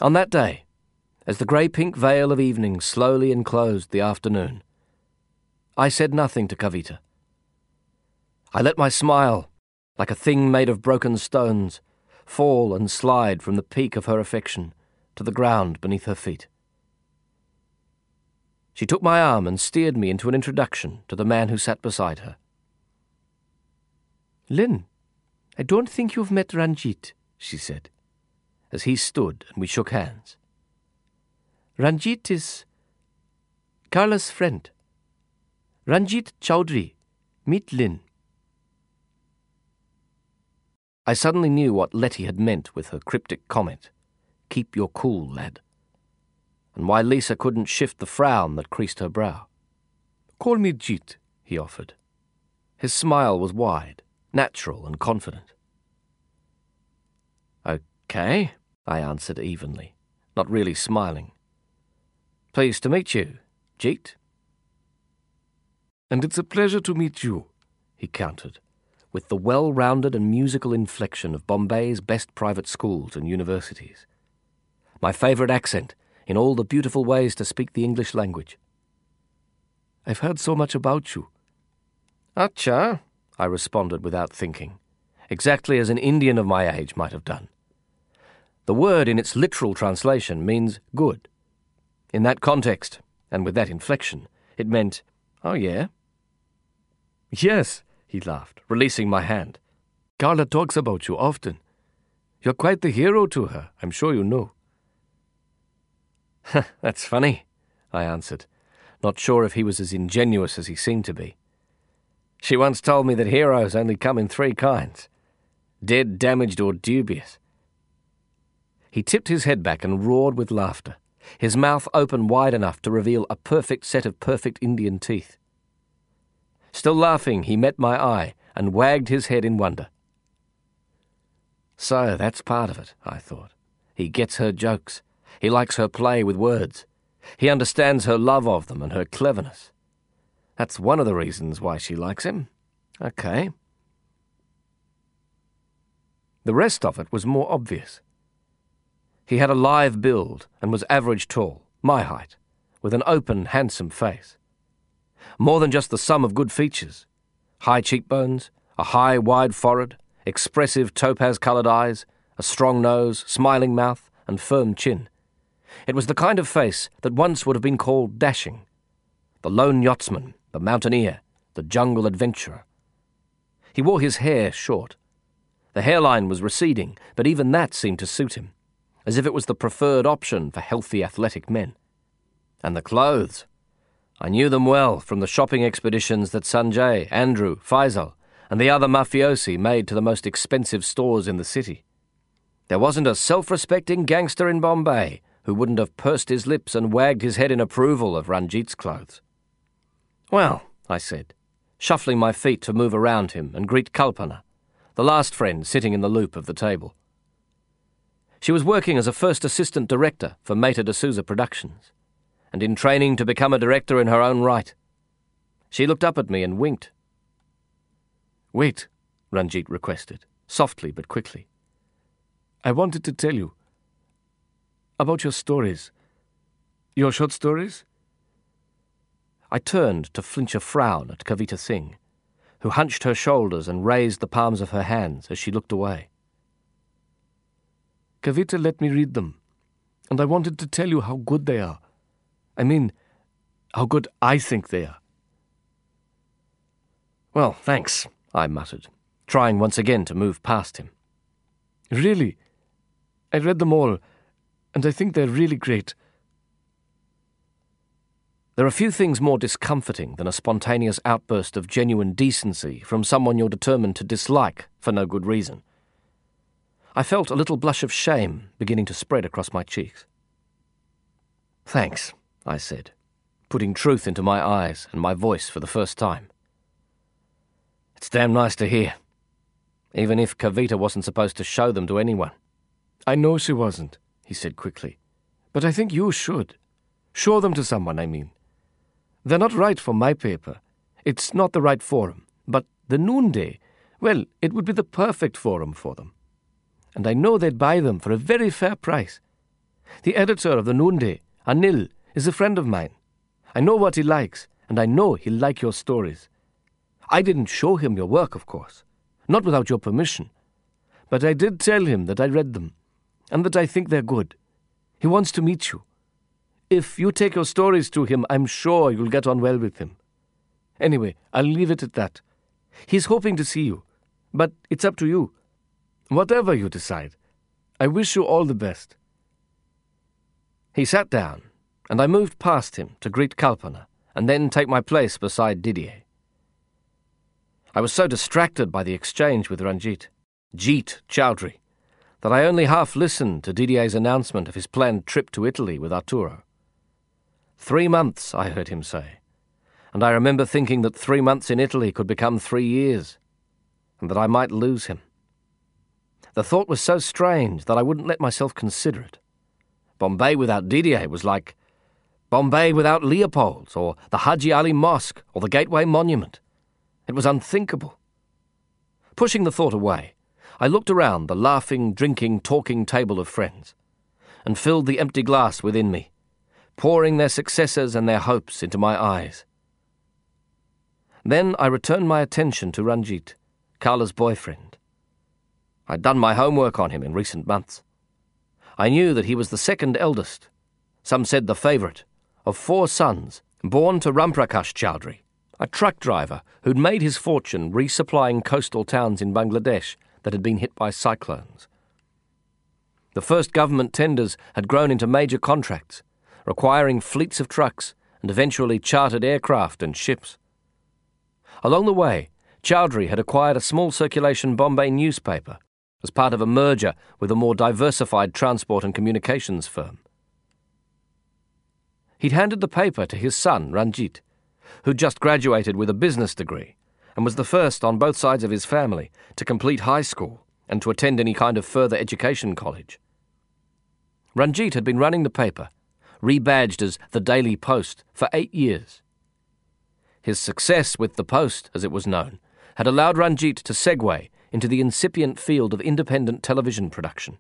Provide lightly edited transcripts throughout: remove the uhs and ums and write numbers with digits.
On that day, as the grey-pink veil of evening slowly enclosed the afternoon, I said nothing to Kavita. I let my smile, like a thing made of broken stones, fall and slide from the peak of her affection to the ground beneath her feet. She took my arm and steered me into an introduction to the man who sat beside her. "Lynn, I don't think you've met Ranjit," she said, as he stood and we shook hands. "Ranjit is Carla's friend. Ranjit Chowdhury. Meet Lynn." I suddenly knew what Letty had meant with her cryptic comment, "Keep your cool, lad," and why Lisa couldn't shift the frown that creased her brow. "Call me Jeet," he offered. His smile was wide, natural and confident. "Okay," I answered evenly, not really smiling. "Pleased to meet you, Jeet." "And it's a pleasure to meet you," he countered, with the well-rounded and musical inflection of Bombay's best private schools and universities. My favourite accent in all the beautiful ways to speak the English language. "I've heard so much about you." "Acha," I responded without thinking, exactly as an Indian of my age might have done. The word in its literal translation means good. In that context, and with that inflection, it meant, "Oh yeah?" "Yes," he laughed, releasing my hand. "Carla talks about you often. You're quite the hero to her, I'm sure you know." "That's funny," I answered, not sure if he was as ingenuous as he seemed to be. "She once told me that heroes only come in 3 kinds: dead, damaged, or dubious." He tipped his head back and roared with laughter, his mouth open wide enough to reveal a perfect set of perfect Indian teeth. Still laughing, he met my eye and wagged his head in wonder. So that's part of it, I thought. He gets her jokes. He likes her play with words. He understands her love of them and her cleverness. That's one of the reasons why she likes him. Okay. The rest of it was more obvious. He had a lithe build and was average tall, my height, with an open, handsome face. More than just the sum of good features. High cheekbones, a high, wide forehead, expressive topaz-coloured eyes, a strong nose, smiling mouth, and firm chin. It was the kind of face that once would have been called dashing. The lone yachtsman, the mountaineer, the jungle adventurer. He wore his hair short. The hairline was receding, but even that seemed to suit him, as if it was the preferred option for healthy athletic men. And the clothes. I knew them well from the shopping expeditions that Sanjay, Andrew, Faisal, and the other mafiosi made to the most expensive stores in the city. There wasn't a self-respecting gangster in Bombay who wouldn't have pursed his lips and wagged his head in approval of Ranjit's clothes. "Well," I said, shuffling my feet to move around him and greet Kalpana, the last friend sitting in the loop of the table. She was working as a first assistant director for Mater D'Souza Productions, and in training to become a director in her own right. She looked up at me and winked. "Wait," Ranjit requested, softly but quickly. "I wanted to tell you about your stories. Your short stories?" I turned to flinch a frown at Kavita Singh, who hunched her shoulders and raised the palms of her hands as she looked away. "Kavita let me read them, and I wanted to tell you how good they are. I mean, how good I think they are." "Well, thanks," I muttered, trying once again to move past him. "Really, I read them all, and I think they're really great." There are few things more discomforting than a spontaneous outburst of genuine decency from someone you're determined to dislike for no good reason. I felt a little blush of shame beginning to spread across my cheeks. "Thanks," I said, putting truth into my eyes and my voice for the first time. "It's damn nice to hear, even if Kavita wasn't supposed to show them to anyone." "I know she wasn't," he said quickly, "but I think you should. Show them to someone, I mean. They're not right for my paper. It's not the right forum, but the Noonday, well, it would be the perfect forum for them. And I know they'd buy them for a very fair price. The editor of the Noonday, Anil, is a friend of mine. I know what he likes, and I know he'll like your stories. I didn't show him your work, of course, not without your permission, but I did tell him that I read them, and that I think they're good. He wants to meet you. If you take your stories to him, I'm sure you'll get on well with him. Anyway, I'll leave it at that. He's hoping to see you, but it's up to you. Whatever you decide, I wish you all the best." He sat down, and I moved past him to greet Kalpana and then take my place beside Didier. I was so distracted by the exchange with Ranjit, Jeet Chowdhury, that I only half listened to Didier's announcement of his planned trip to Italy with Arturo. 3 months, I heard him say, and I remember thinking that 3 months in Italy could become 3 years, and that I might lose him. The thought was so strange that I wouldn't let myself consider it. Bombay without Didier was like Bombay without Leopold's, or the Haji Ali Mosque, or the Gateway Monument. It was unthinkable. Pushing the thought away, I looked around the laughing, drinking, talking table of friends, and filled the empty glass within me, pouring their successes and their hopes into my eyes. Then I returned my attention to Ranjit, Carla's boyfriend. I'd done my homework on him in recent months. I knew that he was the second eldest, some said the favourite, of 4 sons born to Ramprakash Chowdhury, a truck driver who'd made his fortune resupplying coastal towns in Bangladesh that had been hit by cyclones. The first government tenders had grown into major contracts, requiring fleets of trucks and eventually chartered aircraft and ships. Along the way, Chowdhury had acquired a small circulation Bombay newspaper as part of a merger with a more diversified transport and communications firm. He'd handed the paper to his son, Ranjit, who'd just graduated with a business degree and was the first on both sides of his family to complete high school and to attend any kind of further education college. Ranjit had been running the paper, rebadged as the Daily Post, for 8 years. His success with the Post, as it was known, had allowed Ranjit to segue into the incipient field of independent television production.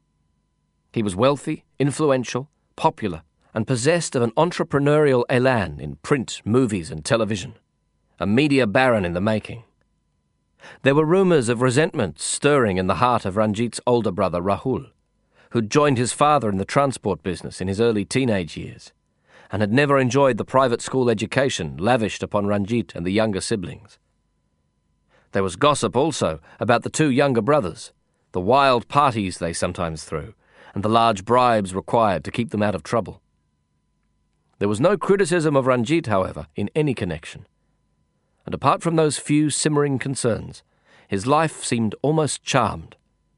He was wealthy, influential, popular, and possessed of an entrepreneurial elan in print, movies, and television, a media baron in the making. There were rumours of resentment stirring in the heart of Ranjit's older brother Rahul, who'd joined his father in the transport business in his early teenage years, and had never enjoyed the private school education lavished upon Ranjit and the younger siblings. There was gossip also about the 2 younger brothers, the wild parties they sometimes threw, and the large bribes required to keep them out of trouble. There was no criticism of Ranjit, however, in any connection, and apart from those few simmering concerns, his life seemed almost charmed.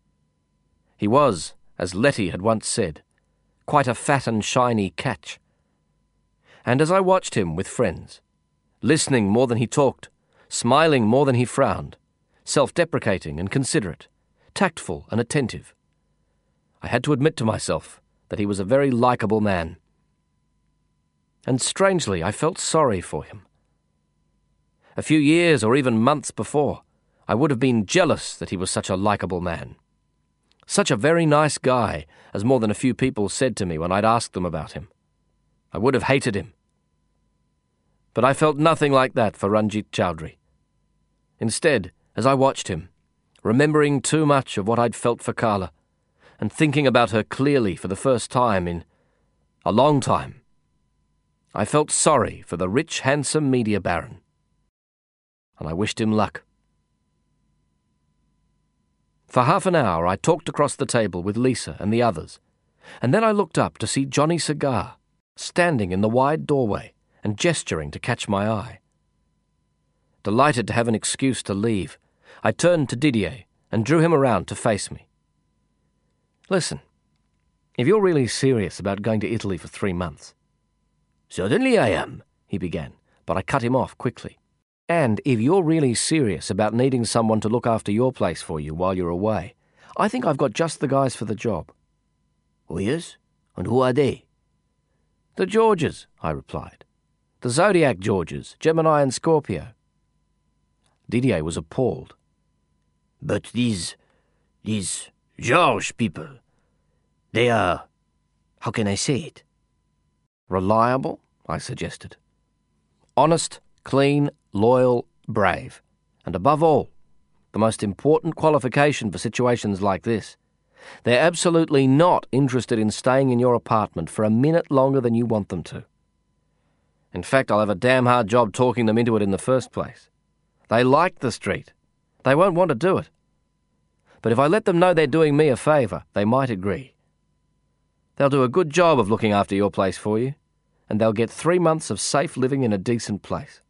He was, as Letty had once said, quite a fat and shiny catch. And as I watched him with friends, listening more than he talked, smiling more than he frowned, self-deprecating and considerate, tactful and attentive, I had to admit to myself that he was a very likeable man. And strangely, I felt sorry for him. A few years or even months before, I would have been jealous that he was such a likeable man. Such a very nice guy, as more than a few people said to me when I'd asked them about him. I would have hated him. But I felt nothing like that for Ranjit Chowdhury. Instead, as I watched him, remembering too much of what I'd felt for Carla, and thinking about her clearly for the first time in a long time, I felt sorry for the rich, handsome media baron, and I wished him luck. For half an hour I talked across the table with Lisa and the others, and then I looked up to see Johnny Cigar standing in the wide doorway and gesturing to catch my eye. Delighted to have an excuse to leave, I turned to Didier and drew him around to face me. "Listen, if you're really serious about going to Italy for 3 months..." "Certainly I am," he began, but I cut him off quickly. "And if you're really serious about needing someone to look after your place for you while you're away, I think I've got just the guys for the job." "Oh, yes? And who are they?" "The Georges," I replied. "The Zodiac Georges, Gemini and Scorpio." Didier was appalled. "But these George people, they are How can I say it? Reliable, I suggested. Honest, clean, loyal, brave. And above all, the most important qualification for situations like this, they're absolutely not interested in staying in your apartment for a minute longer than you want them to. In fact, I'll have a damn hard job talking them into it in the first place. They like the street. They won't want to do it. But if I let them know they're doing me a favour, they might agree. They'll do a good job of looking after your place for you, and they'll get 3 months of safe living in a decent place.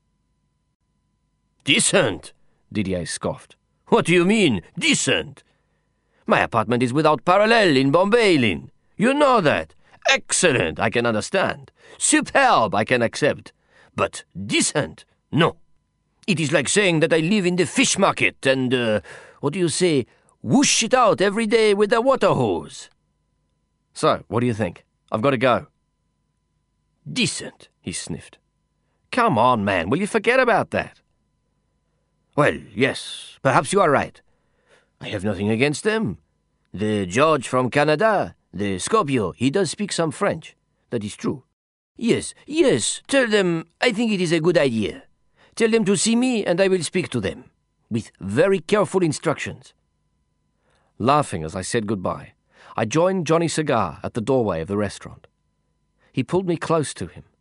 Decent? Didier scoffed. What do you mean, decent? My apartment is without parallel in Bombay, Lynn. You know that. Excellent, I can understand. Superb, I can accept. But decent? No. It is like saying that I live in the fish market and, what do you say, whoosh it out every day with a water hose. So, what do you think? I've got to go. Decent, he sniffed. Come on, man, will you forget about that? Well, yes, perhaps you are right. I have nothing against them. The George from Canada, the Scorpio, he does speak some French. That is true. Yes, tell them I think it is a good idea. Tell them to see me and I will speak to them, with very careful instructions. Laughing as I said goodbye, I joined Johnny Cigar at the doorway of the restaurant. He pulled me close to him.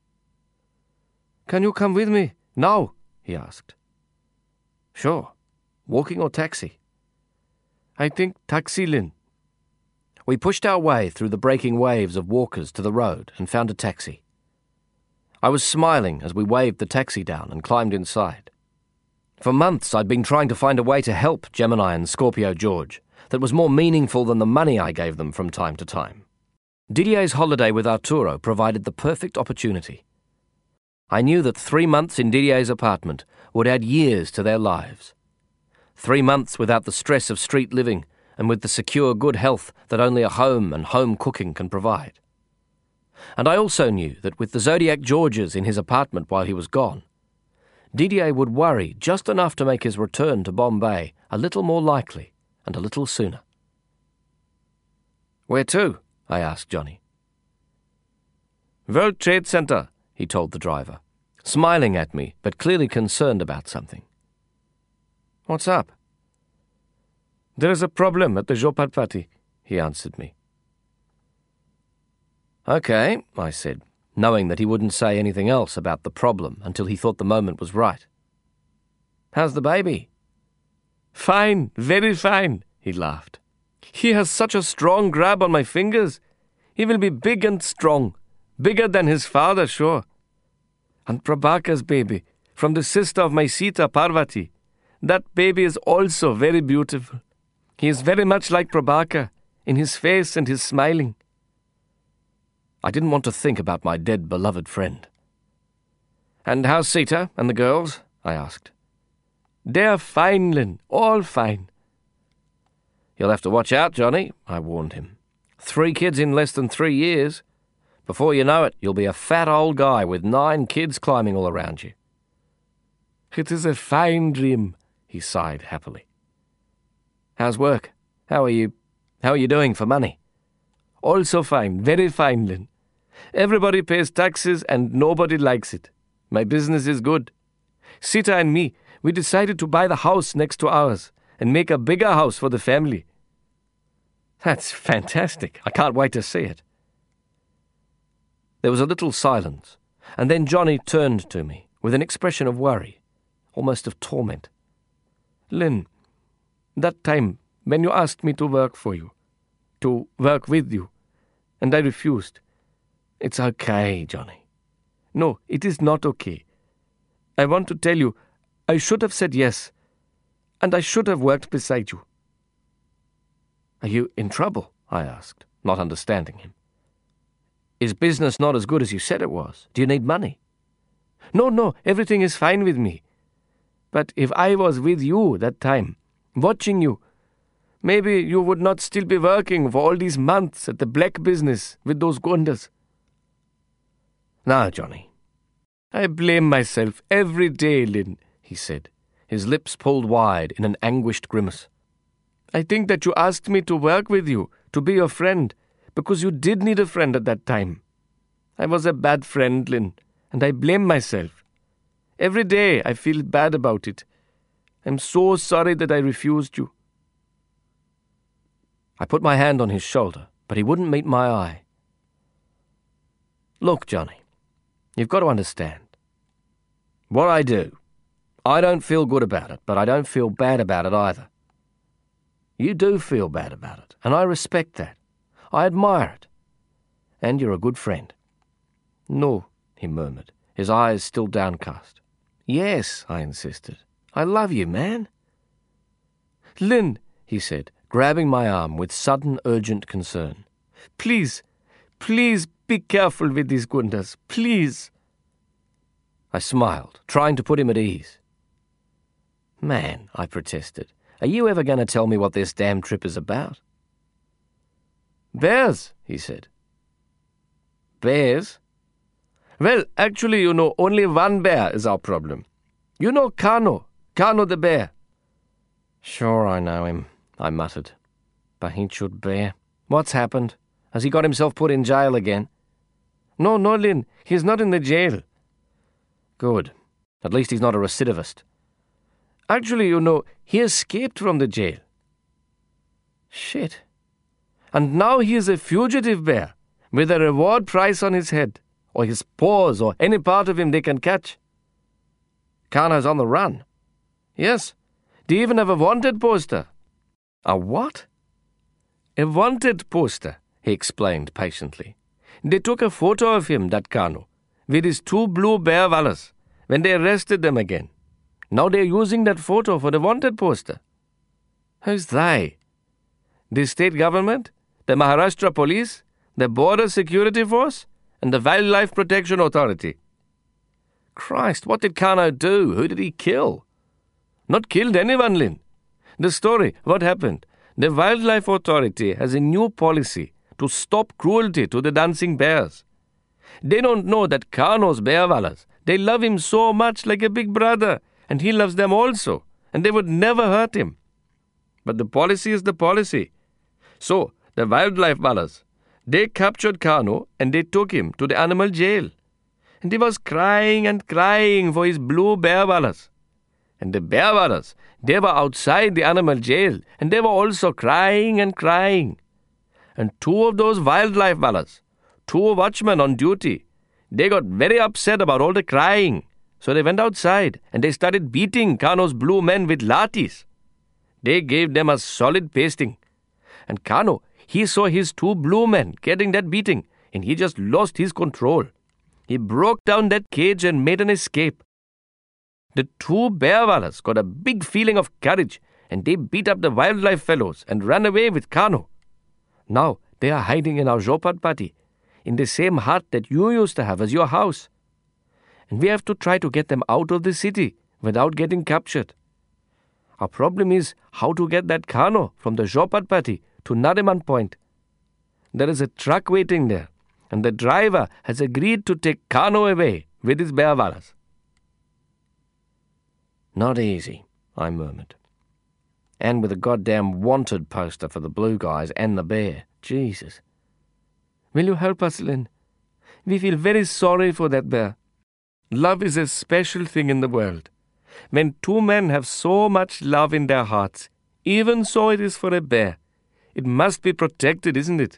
"Can you come with me, now?" he asked. "Sure. Walking or taxi?" "I think taxi, Lynn." We pushed our way through the breaking waves of walkers to the road and found a taxi. I was smiling as we waved the taxi down and climbed inside. For months I'd been trying to find a way to help Gemini and Scorpio George that was more meaningful than the money I gave them from time to time. Didier's holiday with Arturo provided the perfect opportunity. I knew that 3 months in Didier's apartment would add years to their lives. 3 months without the stress of street living and with the secure good health that only a home and home cooking can provide. And I also knew that with the Zodiac Georges in his apartment while he was gone, Didier would worry just enough to make his return to Bombay a little more likely and a little sooner. "Where to?" I asked Johnny. "World Trade Center," he told the driver, smiling at me but clearly concerned about something. "What's up?" "There is a problem at the Jopad party," he answered me. "Okay," I said, knowing that he wouldn't say anything else about the problem until he thought the moment was right. "How's the baby?" "Fine, very fine," he laughed. "He has such a strong grab on my fingers. He will be big and strong, bigger than his father, sure. And Prabhaka's baby, from the sister of my Sita, Parvati, that baby is also very beautiful. He is very much like Prabhaka, in his face and his smiling." I didn't want to think about my dead beloved friend. "And how's Sita and the girls?" I asked. "They're fine, Lynn, all fine." "You'll have to watch out, Johnny," I warned him. 3 kids in less than 3 years. Before you know it, you'll be a fat old guy with 9 kids climbing all around you. "It is a fine dream," he sighed happily. "How's work? How are you doing for money?" "Also fine, very fine, Lynn. Everybody pays taxes and nobody likes it. My business is good. Sita and me, we decided to buy the house next to ours and make a bigger house for the family." "That's fantastic. I can't wait to see it." There was a little silence, and then Johnny turned to me with an expression of worry, almost of torment. "Lynn, that time when you asked me to work for you, to work with you, and I refused. It's okay, Johnny. No, it is not okay. I want to tell you, I should have said yes, and I should have worked beside you." "Are you in trouble?" I asked, not understanding him. "Is business not as good as you said it was? Do you need money?" No, everything is fine with me. But if I was with you that time, watching you, maybe you would not still be working for all these months at the black business with those Gundas." "No, Johnny. I blame myself every day, Lynn," he said, his lips pulled wide in an anguished grimace. "I think that you asked me to work with you, to be your friend, because you did need a friend at that time. I was a bad friend, Lynn, and I blame myself. Every day I feel bad about it. I'm so sorry that I refused you. I put my hand on his shoulder, but he wouldn't meet my eye. Look, Johnny, you've got to understand. What I do, I don't feel good about it, but I don't feel bad about it either. You do feel bad about it, and I respect that. I admire it. And you're a good friend. No, he murmured, his eyes still downcast. Yes, I insisted. I love you, man. Lynn, he said, grabbing my arm with sudden urgent concern. Please be careful with these gundas, please. I smiled, trying to put him at ease. Man, I protested, are you ever going to tell me what this damn trip is about? Bears, he said. Bears? Well, actually, only one bear is our problem. You know Kano the bear. Sure, I know him, I muttered. Bahinchud bear. What's happened? Has he got himself put in jail again? No, Lynn, he's not in the jail. Good. At least he's not a recidivist. Actually, he escaped from the jail. Shit. And now he is a fugitive bear, with a reward price on his head, or his paws, or any part of him they can catch. Kano's on the run. Yes, they even have a wanted poster. A what? A wanted poster, he explained patiently. They took a photo of him, that Kano, with his 2 blue bear vallas, when they arrested them again. Now they're using that photo for the wanted poster. Who's they? The state government, the Maharashtra police, the border security force, and the Wildlife Protection Authority. Christ, what did Kano do? Who did he kill? Not killed anyone, Lynn. The story, what happened? The Wildlife Authority has a new policy to stop cruelty to the dancing bears. They don't know that Kano's bear vallas, they love him so much like a big brother, and he loves them also, and they would never hurt him. But the policy is the policy. So, the wildlife vallas, they captured Kano and they took him to the animal jail. And he was crying and crying for his blue bear vallas. And the bear vallas, they were outside the animal jail, and they were also crying and crying. And 2 of those wildlife vallas, 2 watchmen on duty, they got very upset about all the crying. So they went outside and they started beating Kano's blue men with lathis. They gave them a solid pasting. And Kano, he saw his 2 blue men getting that beating, and he just lost his control. He broke down that cage and made an escape. The 2 bear vallas got a big feeling of courage, and they beat up the wildlife fellows and ran away with Kano. Now they are hiding in our Jhopatpati, in the same hut that you used to have as your house. And we have to try to get them out of the city without getting captured. Our problem is how to get that Kano from the Jhopatpati to Nariman Point. There is a truck waiting there, and the driver has agreed to take Kano away with his bear vallas. Not easy, I murmured. And with a goddamn wanted poster for the blue guys and the bear. Jesus. Will you help us, Lynn? We feel very sorry for that bear. Love is a special thing in the world. When 2 men have so much love in their hearts, even so it is for a bear. It must be protected, isn't it?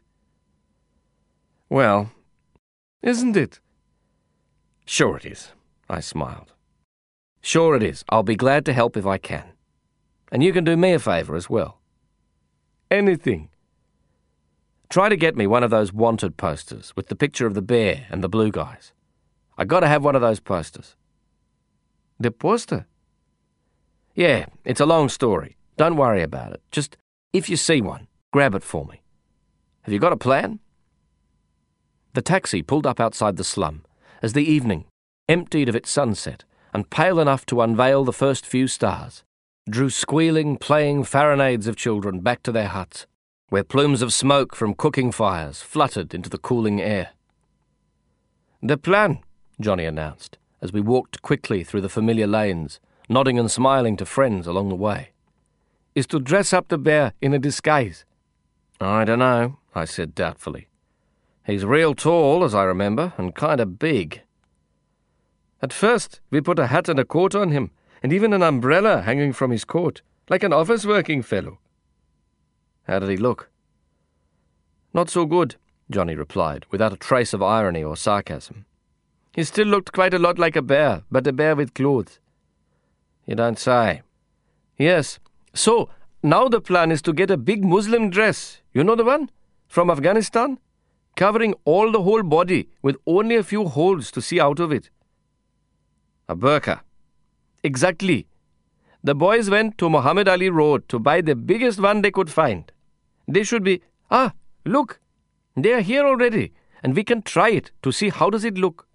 Well, isn't it? Sure it is, I smiled. Sure it is. I'll be glad to help if I can. And you can do me a favour as well. Anything. Try to get me one of those wanted posters with the picture of the bear and the blue guys. I got to have one of those posters. The poster? Yeah, it's a long story. Don't worry about it. Just, if you see one, grab it for me. Have you got a plan? The taxi pulled up outside the slum as the evening, emptied of its sunset and pale enough to unveil the first few stars, drew squealing, playing farinades of children back to their huts, where plumes of smoke from cooking fires fluttered into the cooling air. The plan, Johnny announced, as we walked quickly through the familiar lanes, nodding and smiling to friends along the way, is to dress up the bear in a disguise. I don't know, I said doubtfully. He's real tall, as I remember, and kind of big. At first, we put a hat and a coat on him, and even an umbrella hanging from his coat, like an office-working fellow. How did he look? Not so good, Johnny replied, without a trace of irony or sarcasm. He still looked quite a lot like a bear, but a bear with clothes. You don't say. Yes. So, now the plan is to get a big Muslim dress, you know the one? From Afghanistan? Covering all the whole body, with only a few holes to see out of it. A burqa. Exactly. The boys went to Muhammad Ali Road to buy the biggest one they could find. They should be... look, they are here already, and we can try it to see how does it look.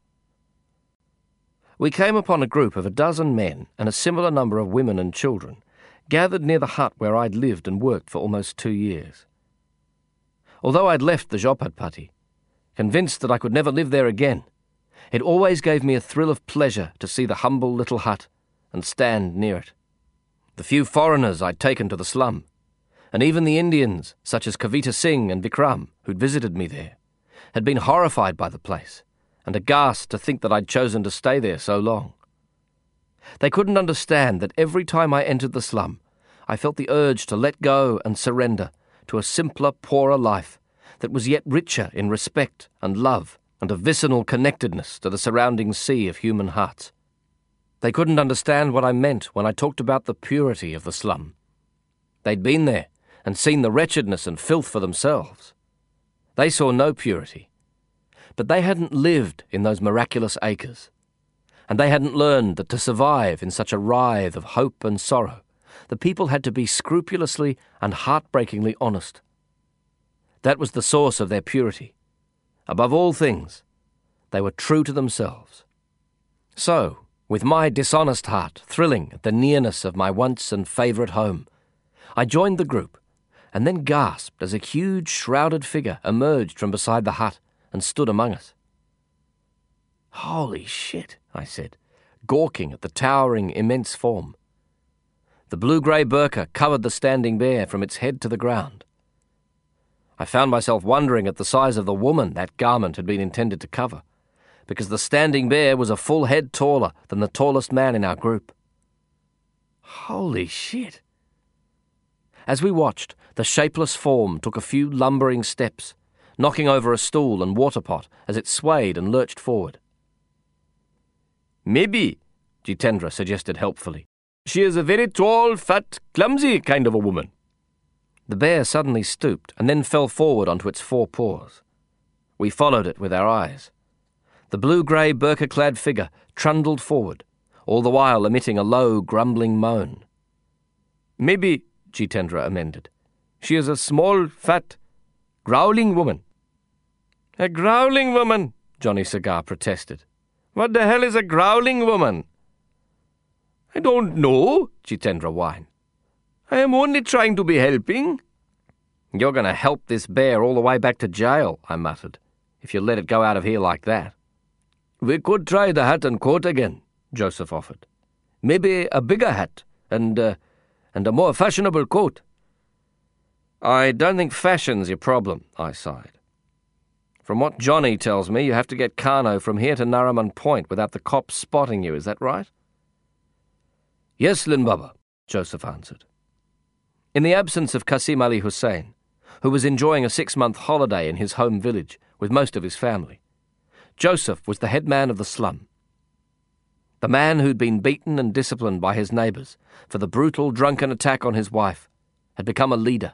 We came upon a group of 12 men and a similar number of women and children, gathered near the hut where I'd lived and worked for almost 2 years. Although I'd left the Jopatpati, convinced that I could never live there again, it always gave me a thrill of pleasure to see the humble little hut and stand near it. The few foreigners I'd taken to the slum, and even the Indians, such as Kavita Singh and Vikram, who'd visited me there, had been horrified by the place and aghast to think that I'd chosen to stay there so long. They couldn't understand that every time I entered the slum, I felt the urge to let go and surrender to a simpler, poorer life that was yet richer in respect and love and a vicinal connectedness to the surrounding sea of human hearts. They couldn't understand what I meant when I talked about the purity of the slum. They'd been there and seen the wretchedness and filth for themselves. They saw no purity, but they hadn't lived in those miraculous acres, and they hadn't learned that to survive in such a writhe of hope and sorrow, the people had to be scrupulously and heartbreakingly honest. That was the source of their purity. Above all things, they were true to themselves. So, with my dishonest heart thrilling at the nearness of my once and favourite home, I joined the group, and then gasped as a huge shrouded figure emerged from beside the hut and stood among us. "Holy shit," I said, gawking at the towering, immense form. The blue-grey burqa covered the standing bear from its head to the ground. I found myself wondering at the size of the woman that garment had been intended to cover, because the standing bear was a full head taller than the tallest man in our group. Holy shit! As we watched, the shapeless form took a few lumbering steps, knocking over a stool and water pot as it swayed and lurched forward. "Maybe," Jitendra suggested helpfully, "she is a very tall, fat, clumsy kind of a woman." The bear suddenly stooped and then fell forward onto its 4 paws. We followed it with our eyes. The blue-grey burqa-clad figure trundled forward, all the while emitting a low, grumbling moan. "Maybe," Jitendra amended, "she is a small, fat, growling woman." "A growling woman," Johnny Cigar protested. "What the hell is a growling woman?" "I don't know," Jitendra whined. "I am only trying to be helping." "You're going to help this bear all the way back to jail," I muttered, "if you let it go out of here like that." "We could try the hat and coat again," Joseph offered. "Maybe a bigger hat and a more fashionable coat." "I don't think fashion's your problem," I sighed. "From what Johnny tells me, you have to get Kano from here to Nariman Point without the cops spotting you, is that right?" "Yes, Linbaba," Joseph answered. In the absence of Qasim Ali Hussein, who was enjoying a 6-month holiday in his home village with most of his family, Joseph was the head man of the slum. The man who'd been beaten and disciplined by his neighbours for the brutal drunken attack on his wife had become a leader.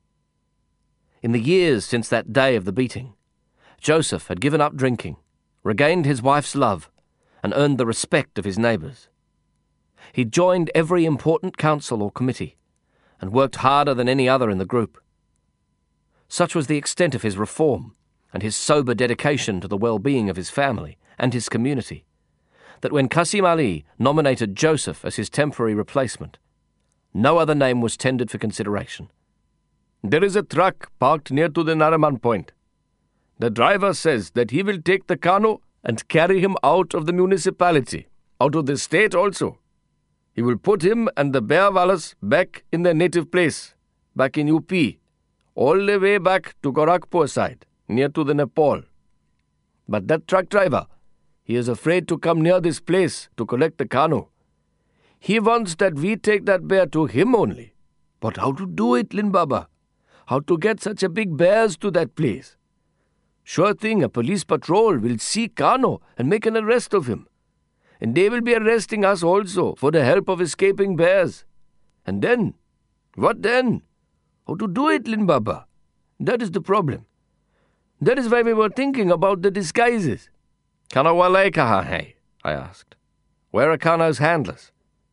In the years since that day of the beating, Joseph had given up drinking, regained his wife's love, and earned the respect of his neighbours. He'd joined every important council or committee, and worked harder than any other in the group. Such was the extent of his reform and his sober dedication to the well-being of his family and his community, that when Qasim Ali nominated Joseph as his temporary replacement, no other name was tendered for consideration. "There is a truck parked near to the Nariman Point. The driver says that he will take the Kano and carry him out of the municipality, out of the state also. He will put him and the Bearwalas back in their native place, back in UP, all the way back to Gorakhpur side, near to the Nepal. But that truck driver, he is afraid to come near this place to collect the Kano. He wants that we take that bear to him only. But how to do it, Lin Baba? How to get such a big bears to that place? Sure thing, a police patrol will see Kano and make an arrest of him. And they will be arresting us also for the help of escaping bears. And then, what then? How to do it, Lin Baba? That is the problem. That is why we were thinking about the disguises. Kano wale kaha hai? I asked. Where are Kano's handlers?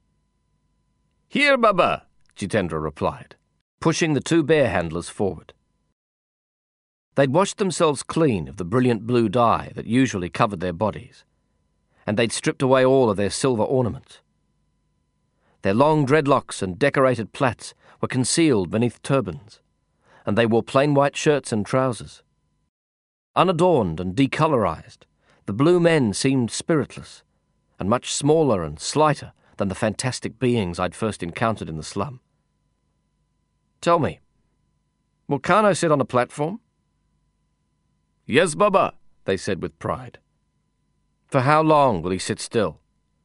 Here, Baba, Jitendra replied, pushing the two bear handlers forward. They'd washed themselves clean of the brilliant blue dye that usually covered their bodies, and they'd stripped away all of their silver ornaments. Their long dreadlocks and decorated plaits were concealed beneath turbans, and they wore plain white shirts and trousers. Unadorned and decolorized, the blue men seemed spiritless, and much smaller and slighter than the fantastic beings I'd first encountered in the slum. Tell me, will Kano sit on a platform? Yes, Baba, they said with pride. For how long will he sit still?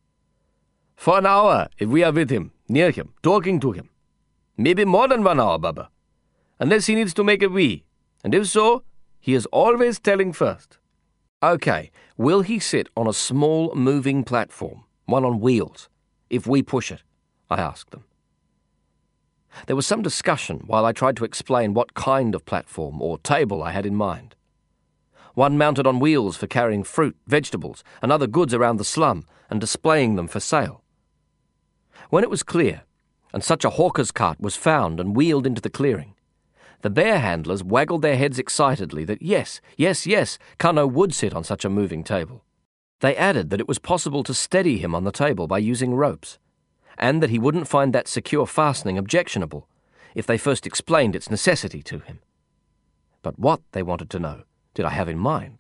For an hour, if we are with him, near him, talking to him. Maybe more than 1 hour, Baba. Unless he needs to make a wee. And if so, he is always telling first. Okay, will he sit on a small moving platform, one on wheels, if we push it? I asked them. There was some discussion while I tried to explain what kind of platform or table I had in mind. One mounted on wheels for carrying fruit, vegetables, and other goods around the slum and displaying them for sale. When it was clear, and such a hawker's cart was found and wheeled into the clearing, the bear handlers waggled their heads excitedly that yes, Kano would sit on such a moving table. They added that it was possible to steady him on the table by using ropes, and that he wouldn't find that secure fastening objectionable if they first explained its necessity to him. But what, they wanted to know, did I have in mind?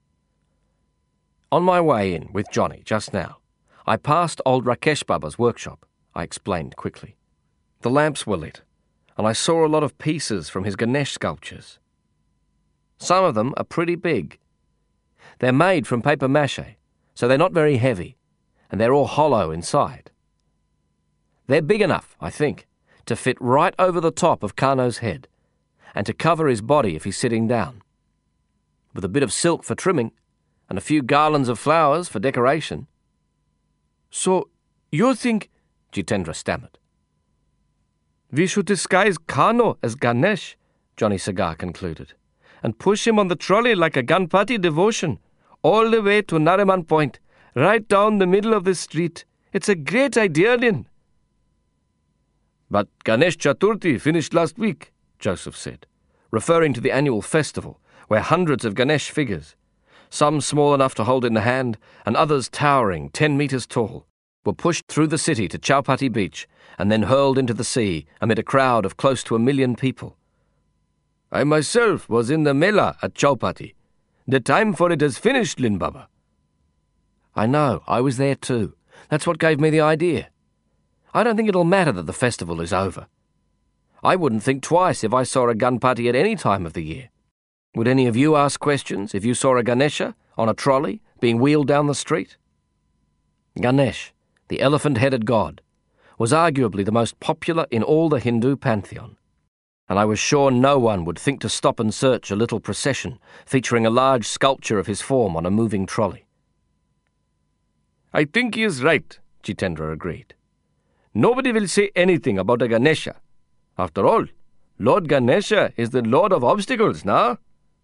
On my way in with Johnny just now, I passed old Rakesh Baba's workshop, I explained quickly. The lamps were lit, and I saw a lot of pieces from his Ganesh sculptures. Some of them are pretty big. They're made from paper mache, so they're not very heavy, and they're all hollow inside. They're big enough, I think, to fit right over the top of Kano's head, and to cover his body if he's sitting down. With a bit of silk for trimming, and a few garlands of flowers for decoration. So, you think, Jitendra stammered, we should disguise Kano as Ganesh, Johnny Cigar concluded, and push him on the trolley like a Ganpati devotion, all the way to Nariman Point, right down the middle of the street. It's a great idea, Lin. But Ganesh Chaturthi finished last week, Joseph said, referring to the annual festival, where hundreds of Ganesh figures, some small enough to hold in the hand, and others towering 10 meters tall, were pushed through the city to Chowpatty Beach and then hurled into the sea amid a crowd of close to 1 million people. I myself was in the Mela at Chowpatty. The time for it has finished, Lin Baba. I know, I was there too. That's what gave me the idea. I don't think it'll matter that the festival is over. I wouldn't think twice if I saw a Ganpati at any time of the year. Would any of you ask questions if you saw a Ganesha on a trolley being wheeled down the street? Ganesh, the elephant-headed god, was arguably the most popular in all the Hindu pantheon, and I was sure no one would think to stop and search a little procession featuring a large sculpture of his form on a moving trolley. I think he is right, Jitendra agreed. Nobody will say anything about a Ganesha. After all, Lord Ganesha is the Lord of Obstacles, now.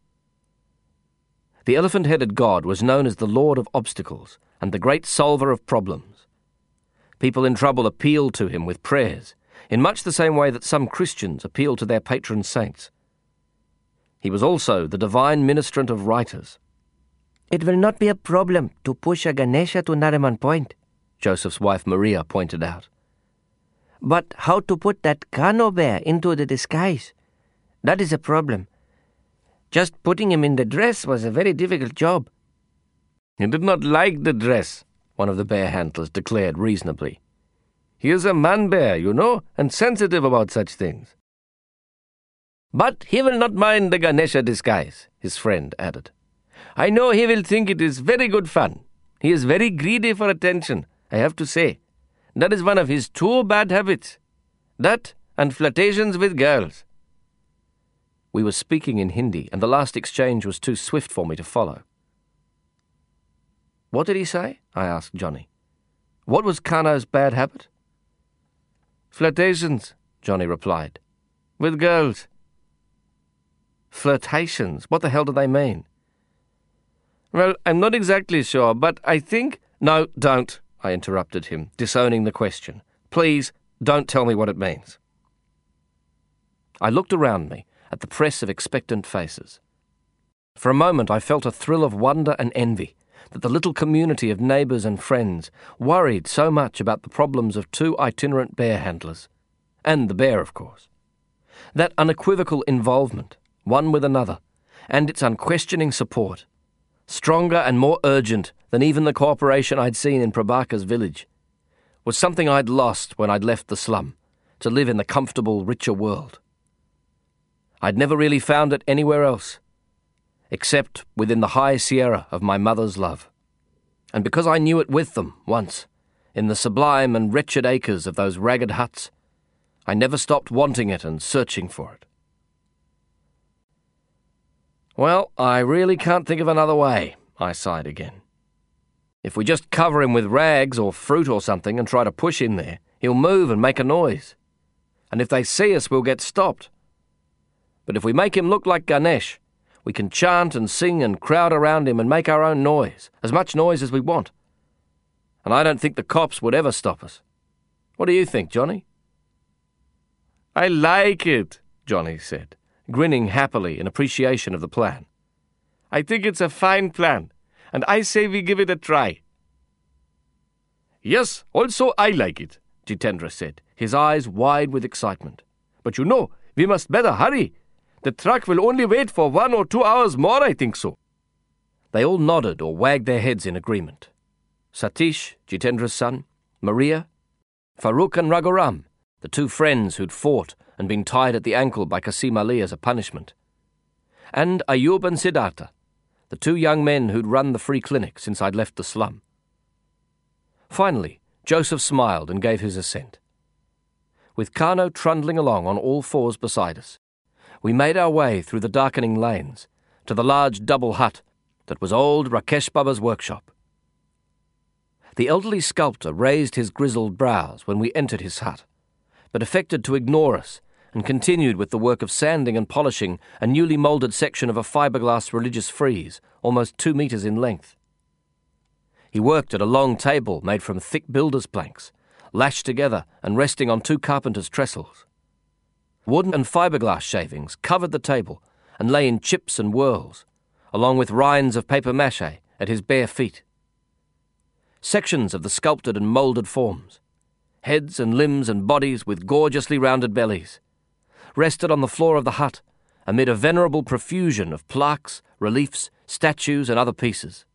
The elephant-headed god was known as the Lord of Obstacles and the great solver of problems. People in trouble appealed to him with prayers, in much the same way that some Christians appeal to their patron saints. He was also the divine ministrant of writers. It will not be a problem to push a Ganesha to Nariman Point, Joseph's wife Maria pointed out. But how to put that Kano bear into the disguise? That is a problem. Just putting him in the dress was a very difficult job. He did not like the dress, one of the bear handlers declared reasonably. He is a man bear, you know, and sensitive about such things. But he will not mind the Ganesha disguise, his friend added. I know he will think it is very good fun. He is very greedy for attention, I have to say. That is one of his two bad habits. That and flirtations with girls. We were speaking in Hindi, and the last exchange was too swift for me to follow. What did he say? I asked Johnny. What was Kano's bad habit? Flirtations, Johnny replied. With girls. Flirtations? What the hell do they mean? Well, I'm not exactly sure, but I think... No, don't, I interrupted him, disowning the question. Please, don't tell me what it means. I looked around me at the press of expectant faces. For a moment I felt a thrill of wonder and envy that the little community of neighbours and friends worried so much about the problems of two itinerant bear handlers. And the bear, of course. That unequivocal involvement, one with another, and its unquestioning support, stronger and more urgent than even the cooperation I'd seen in Prabhaka's village, was something I'd lost when I'd left the slum to live in the comfortable, richer world. I'd never really found it anywhere else, except within the high Sierra of my mother's love. And because I knew it with them once, in the sublime and wretched acres of those ragged huts, I never stopped wanting it and searching for it. Well, I really can't think of another way, I sighed again. If we just cover him with rags or fruit or something and try to push in there, he'll move and make a noise. And if they see us, we'll get stopped. But if we make him look like Ganesh, we can chant and sing and crowd around him and make our own noise, as much noise as we want. And I don't think the cops would ever stop us. What do you think, Johnny? I like it, Johnny said, grinning happily in appreciation of the plan. I think it's a fine plan, and I say we give it a try. Yes, also I like it, Jitendra said, his eyes wide with excitement. But you know, we must better hurry. The truck will only wait for 1 or 2 hours more, I think so. They all nodded or wagged their heads in agreement. Satish, Jitendra's son, Maria, Farooq and Raghuram, the two friends who'd fought and been tied at the ankle by Qasim Ali as a punishment, and Ayub and Siddhartha, the two young men who'd run the free clinic since I'd left the slum. Finally, Joseph smiled and gave his assent. With Kano trundling along on all fours beside us, we made our way through the darkening lanes to the large double hut that was old Rakesh Baba's workshop. The elderly sculptor raised his grizzled brows when we entered his hut, but affected to ignore us and continued with the work of sanding and polishing a newly moulded section of a fiberglass religious frieze almost 2 meters in length. He worked at a long table made from thick builder's planks, lashed together and resting on 2 carpenter's trestles. Wooden and fiberglass shavings covered the table and lay in chips and whirls, along with rinds of papier-mâché at his bare feet. Sections of the sculpted and moulded forms, heads and limbs and bodies with gorgeously rounded bellies, rested on the floor of the hut amid a venerable profusion of plaques, reliefs, statues and other pieces.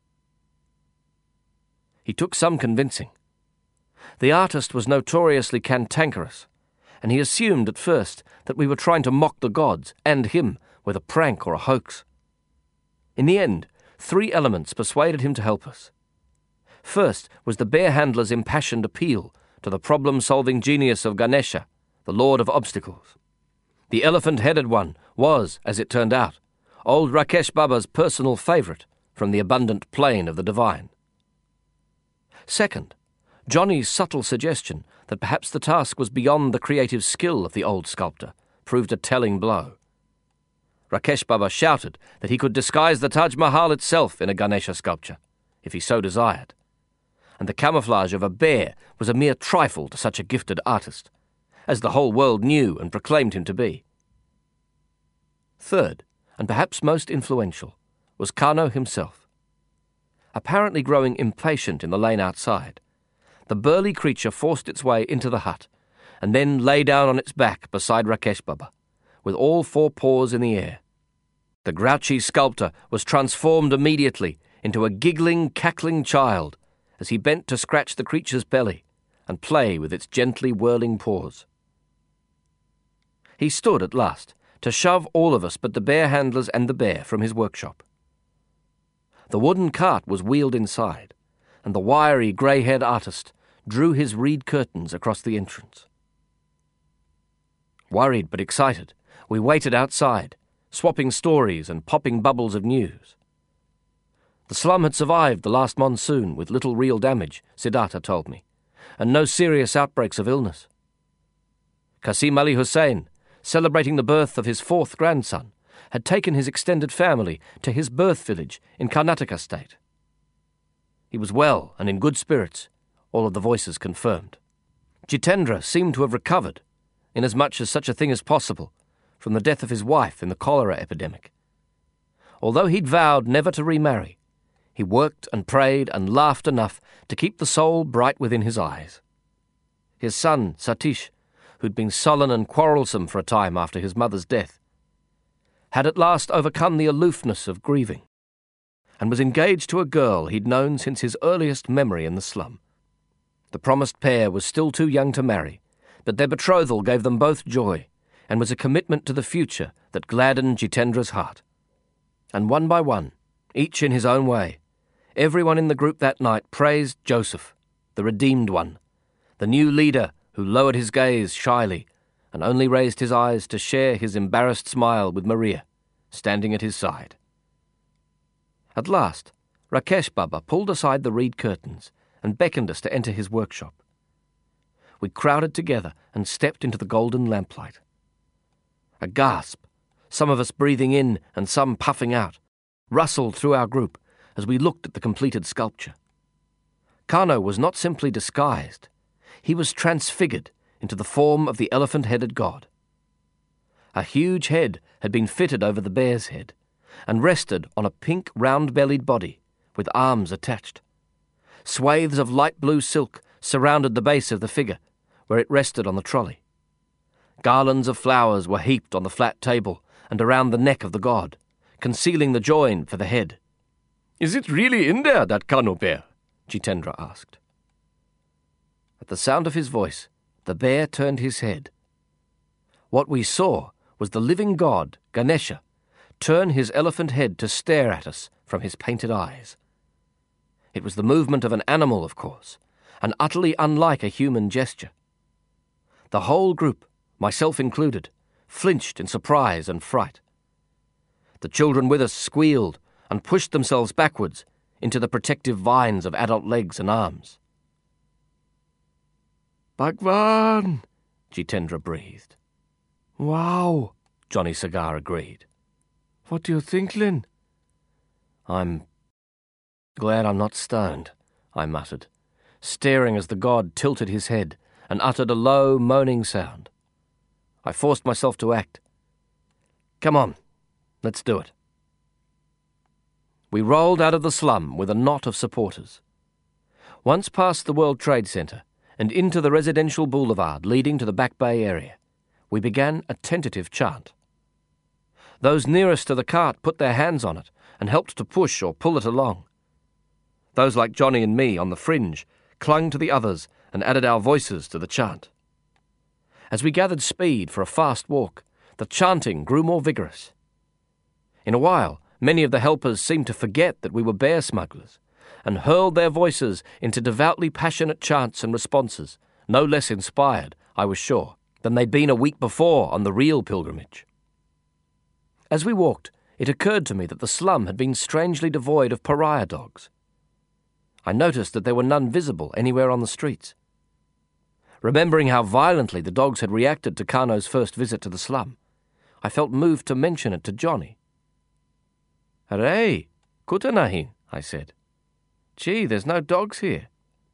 He took some convincing. The artist was notoriously cantankerous, and he assumed at first that we were trying to mock the gods and him with a prank or a hoax. In the end, 3 elements persuaded him to help us. First was the bear handler's impassioned appeal to the problem-solving genius of Ganesha, the Lord of Obstacles. The elephant-headed one was, as it turned out, old Rakesh Baba's personal favourite from the abundant plain of the divine. Second, Johnny's subtle suggestion that perhaps the task was beyond the creative skill of the old sculptor proved a telling blow. Rakesh Baba shouted that he could disguise the Taj Mahal itself in a Ganesha sculpture, if he so desired, and the camouflage of a bear was a mere trifle to such a gifted artist, as the whole world knew and proclaimed him to be. Third, and perhaps most influential, was Kano himself. Apparently growing impatient in the lane outside, the burly creature forced its way into the hut and then lay down on its back beside Rakesh Baba, with all 4 paws in the air. The grouchy sculptor was transformed immediately into a giggling, cackling child as he bent to scratch the creature's belly and play with its gently whirling paws. He stood at last, to shove all of us but the bear handlers and the bear from his workshop. The wooden cart was wheeled inside, and the wiry grey-haired artist drew his reed curtains across the entrance. Worried but excited, we waited outside, swapping stories and popping bubbles of news. The slum had survived the last monsoon with little real damage, Siddhartha told me, and no serious outbreaks of illness. Qasim Ali Hussein, celebrating the birth of his fourth grandson, had taken his extended family to his birth village in Karnataka state. He was well and in good spirits, all of the voices confirmed. Jitendra seemed to have recovered, inasmuch as such a thing as possible, from the death of his wife in the cholera epidemic. Although he'd vowed never to remarry, he worked and prayed and laughed enough to keep the soul bright within his eyes. His son, Satish, who'd been sullen and quarrelsome for a time after his mother's death, had at last overcome the aloofness of grieving, and was engaged to a girl he'd known since his earliest memory in the slum. The promised pair was still too young to marry, but their betrothal gave them both joy, and was a commitment to the future that gladdened Jitendra's heart. And one by one, each in his own way, everyone in the group that night praised Joseph, the redeemed one, the new leader who lowered his gaze shyly and only raised his eyes to share his embarrassed smile with Maria, standing at his side. At last, Rakesh Baba pulled aside the reed curtains and beckoned us to enter his workshop. We crowded together and stepped into the golden lamplight. A gasp, some of us breathing in and some puffing out, rustled through our group as we looked at the completed sculpture. Kano was not simply disguised, he was transfigured into the form of the elephant-headed god. A huge head had been fitted over the bear's head and rested on a pink round-bellied body with arms attached. Swathes of light blue silk surrounded the base of the figure, where it rested on the trolley. Garlands of flowers were heaped on the flat table and around the neck of the god, concealing the join for the head. "Is it really in there, that Kano bear?" Jitendra asked. At the sound of his voice, the bear turned his head. What we saw was the living god, Ganesha, turn his elephant head to stare at us from his painted eyes. It was the movement of an animal, of course, and utterly unlike a human gesture. The whole group, myself included, flinched in surprise and fright. The children with us squealed and pushed themselves backwards into the protective vines of adult legs and arms. "Bhagwan," Jitendra breathed. "Wow," Johnny Cigar agreed. "What do you think, Lynn?" "I'm glad I'm not stoned," I muttered, staring as the god tilted his head and uttered a low, moaning sound. I forced myself to act. "Come on, let's do it." We rolled out of the slum with a knot of supporters. Once past the World Trade Center and into the residential boulevard leading to the Back Bay area, we began a tentative chant. Those nearest to the cart put their hands on it and helped to push or pull it along. Those like Johnny and me on the fringe clung to the others and added our voices to the chant. As we gathered speed for a fast walk, the chanting grew more vigorous. In a while, many of the helpers seemed to forget that we were bear smugglers and hurled their voices into devoutly passionate chants and responses, no less inspired, I was sure, than they'd been a week before on the real pilgrimage. As we walked, it occurred to me that the slum had been strangely devoid of pariah dogs. I noticed that there were none visible anywhere on the streets. Remembering how violently the dogs had reacted to Kano's first visit to the slum, I felt moved to mention it to Johnny. "Hooray, Kutanahin," I said. "Gee, there's no dogs here."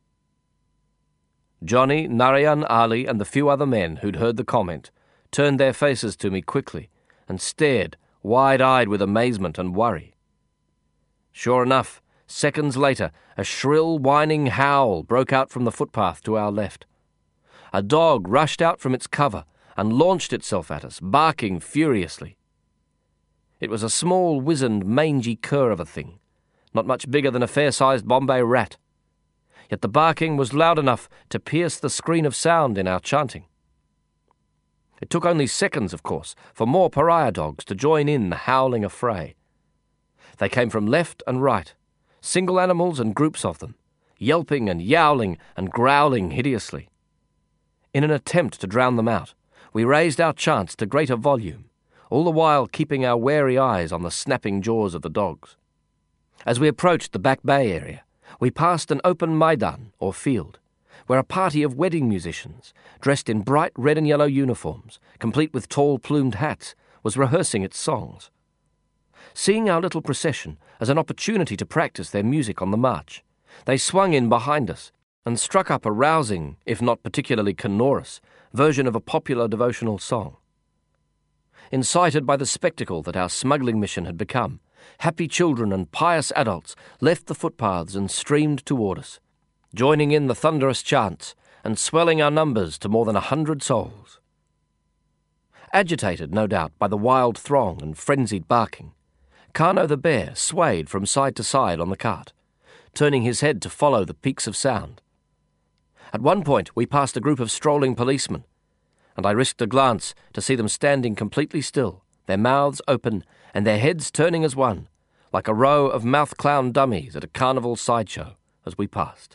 Johnny, Narayan, Ali, and the few other men who'd heard the comment turned their faces to me quickly and stared, wide-eyed with amazement and worry. Sure enough, seconds later, a shrill, whining howl broke out from the footpath to our left. A dog rushed out from its cover and launched itself at us, barking furiously. It was a small, wizened, mangy cur of a thing, not much bigger than a fair-sized Bombay rat. Yet the barking was loud enough to pierce the screen of sound in our chanting. It took only seconds, of course, for more pariah dogs to join in the howling affray. They came from left and right, single animals and groups of them, yelping and yowling and growling hideously. In an attempt to drown them out, we raised our chants to greater volume, all the while keeping our wary eyes on the snapping jaws of the dogs. As we approached the Back Bay area, we passed an open maidan, or field, where a party of wedding musicians, dressed in bright red and yellow uniforms, complete with tall plumed hats, was rehearsing its songs. Seeing our little procession as an opportunity to practice their music on the march, they swung in behind us and struck up a rousing, if not particularly canorous, version of a popular devotional song. Incited by the spectacle that our smuggling mission had become, happy children and pious adults left the footpaths and streamed toward us, joining in the thunderous chants and swelling our numbers to more than 100 souls. Agitated, no doubt, by the wild throng and frenzied barking, Kano the bear swayed from side to side on the cart, turning his head to follow the peaks of sound. At one point we passed a group of strolling policemen, and I risked a glance to see them standing completely still, their mouths open and their heads turning as one, like a row of mouth-clown dummies at a carnival sideshow as we passed.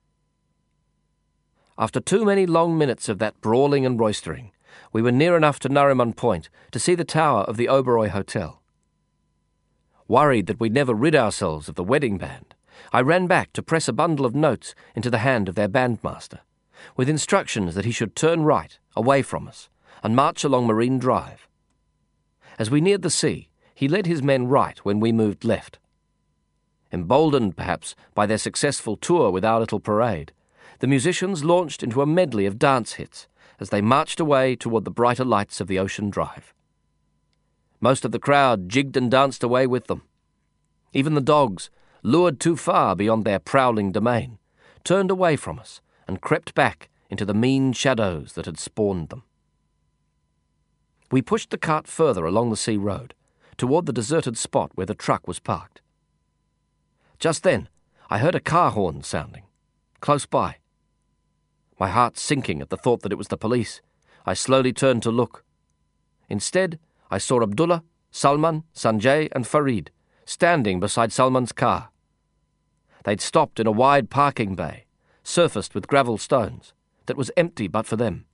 After too many long minutes of that brawling and roistering, we were near enough to Nariman Point to see the tower of the Oberoi Hotel. Worried that we'd never rid ourselves of the wedding band, I ran back to press a bundle of notes into the hand of their bandmaster, with instructions that he should turn right, away from us, and march along Marine Drive. As we neared the sea, he led his men right when we moved left. Emboldened, perhaps, by their successful tour with our little parade, the musicians launched into a medley of dance hits as they marched away toward the brighter lights of the Ocean Drive. Most of the crowd jigged and danced away with them. Even the dogs, lured too far beyond their prowling domain, turned away from us and crept back into the mean shadows that had spawned them. We pushed the cart further along the sea road, toward the deserted spot where the truck was parked. Just then, I heard a car horn sounding, close by. My heart sinking at the thought that it was the police, I slowly turned to look. Instead, I saw Abdullah, Salman, Sanjay and Farid standing beside Salman's car. They'd stopped in a wide parking bay, surfaced with gravel stones, that was empty but for them.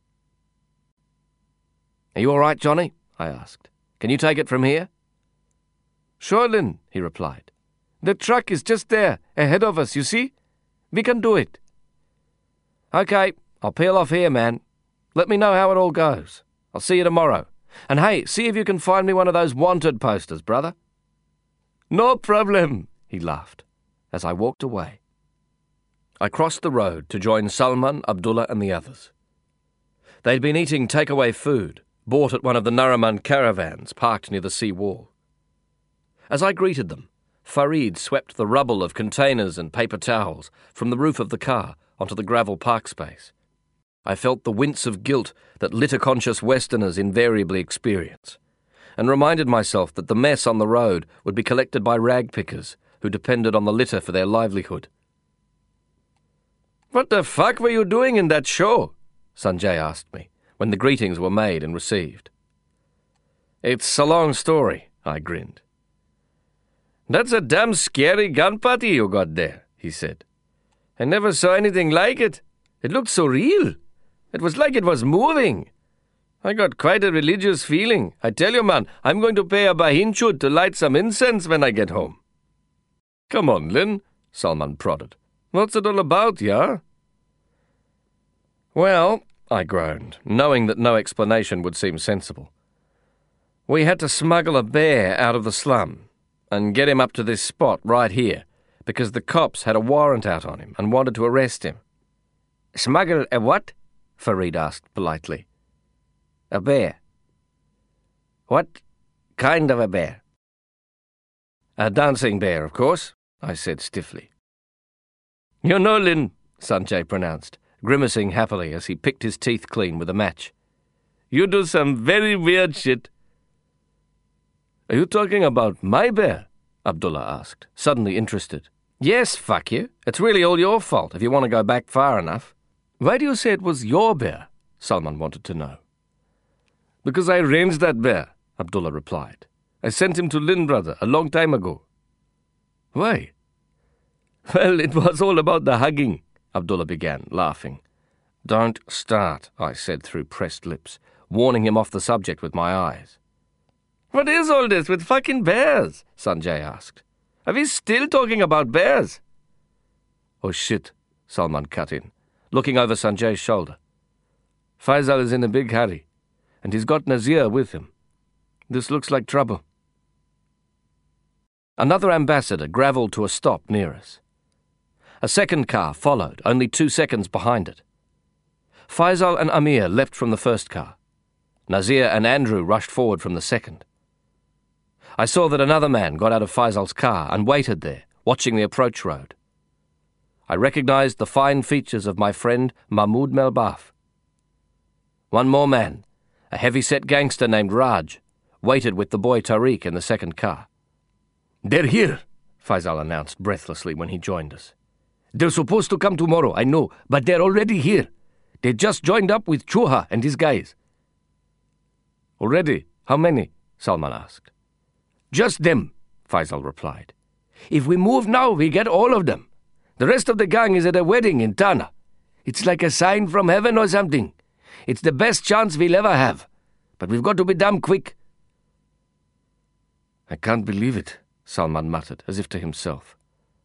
"Are you all right, Johnny?" I asked. "Can you take it from here?" "Sure, Lynn," he replied. "The truck is just there, ahead of us, you see? We can do it." "Okay, I'll peel off here, man. Let me know how it all goes. I'll see you tomorrow. And hey, see if you can find me one of those wanted posters, brother." "No problem," he laughed, as I walked away. I crossed the road to join Salman, Abdullah and the others. They'd been eating takeaway food, bought at one of the Nariman caravans parked near the sea wall. As I greeted them, Farid swept the rubble of containers and paper towels from the roof of the car onto the gravel park space. I felt the wince of guilt that litter-conscious Westerners invariably experience, and reminded myself that the mess on the road would be collected by rag-pickers who depended on the litter for their livelihood. "What the fuck were you doing in that show?" Sanjay asked me, when the greetings were made and received. "It's a long story," I grinned. "That's a damn scary gun party you got there," he said. "I never saw anything like it. It looked so real. It was like it was moving. I got quite a religious feeling. I tell you, man, I'm going to pay a bahinchud to light some incense when I get home." "Come on, Lynn," Salman prodded. "What's it all about, yeah?" "Well," I groaned, knowing that no explanation would seem sensible. "We had to smuggle a bear out of the slum and get him up to this spot right here because the cops had a warrant out on him and wanted to arrest him." "Smuggle a what?" Farid asked politely. "A bear." "What kind of a bear?" "A dancing bear, of course," I said stiffly. "You know, Lynn," Sanjay pronounced, grimacing happily as he picked his teeth clean with a match. "You do some very weird shit." "Are you talking about my bear?" Abdullah asked, suddenly interested. "Yes, fuck you. It's really all your fault if you want to go back far enough." "Why do you say it was your bear?" Salman wanted to know. Because I arranged that bear, Abdullah replied. I sent him to Lynn Brother a long time ago. Why? Well, it was all about the hugging, Abdullah began, laughing. Don't start, I said through pressed lips, warning him off the subject with my eyes. What is all this with fucking bears? Sanjay asked. Are we still talking about bears? Oh shit, Salman cut in, looking over Sanjay's shoulder. Faisal is in a big hurry, and he's got Nazir with him. This looks like trouble. Another ambassador gravelled to a stop near us. A second car followed, only 2 seconds behind it. Faisal and Amir leapt from the first car. Nazir and Andrew rushed forward from the second. I saw that another man got out of Faisal's car and waited there, watching the approach road. I recognised the fine features of my friend Mahmoud Melbaf. One more man, a heavy-set gangster named Raj, waited with the boy Tariq in the second car. They're here, Faisal announced breathlessly when he joined us. They're supposed to come tomorrow, I know, but they're already here. They just joined up with Chuha and his guys. Already? How many? Salman asked. Just them, Faisal replied. If we move now, we get all of them. The rest of the gang is at a wedding in Tana. It's like a sign from heaven or something. It's the best chance we'll ever have. But we've got to be damn quick. I can't believe it, Salman muttered, as if to himself.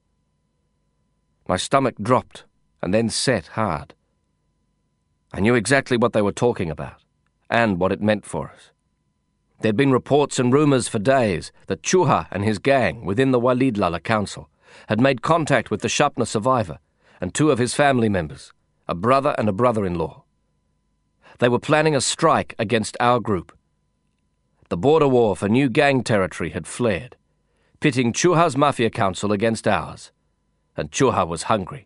My stomach dropped and then set hard. I knew exactly what they were talking about and what it meant for us. There'd been reports and rumours for days that Chuha and his gang within the Walid Lala Council had made contact with the Shapna survivor and 2 of his family members, a brother and a brother-in-law. They were planning a strike against our group. The border war for new gang territory had flared, pitting Chuha's Mafia Council against ours, and Chuha was hungry.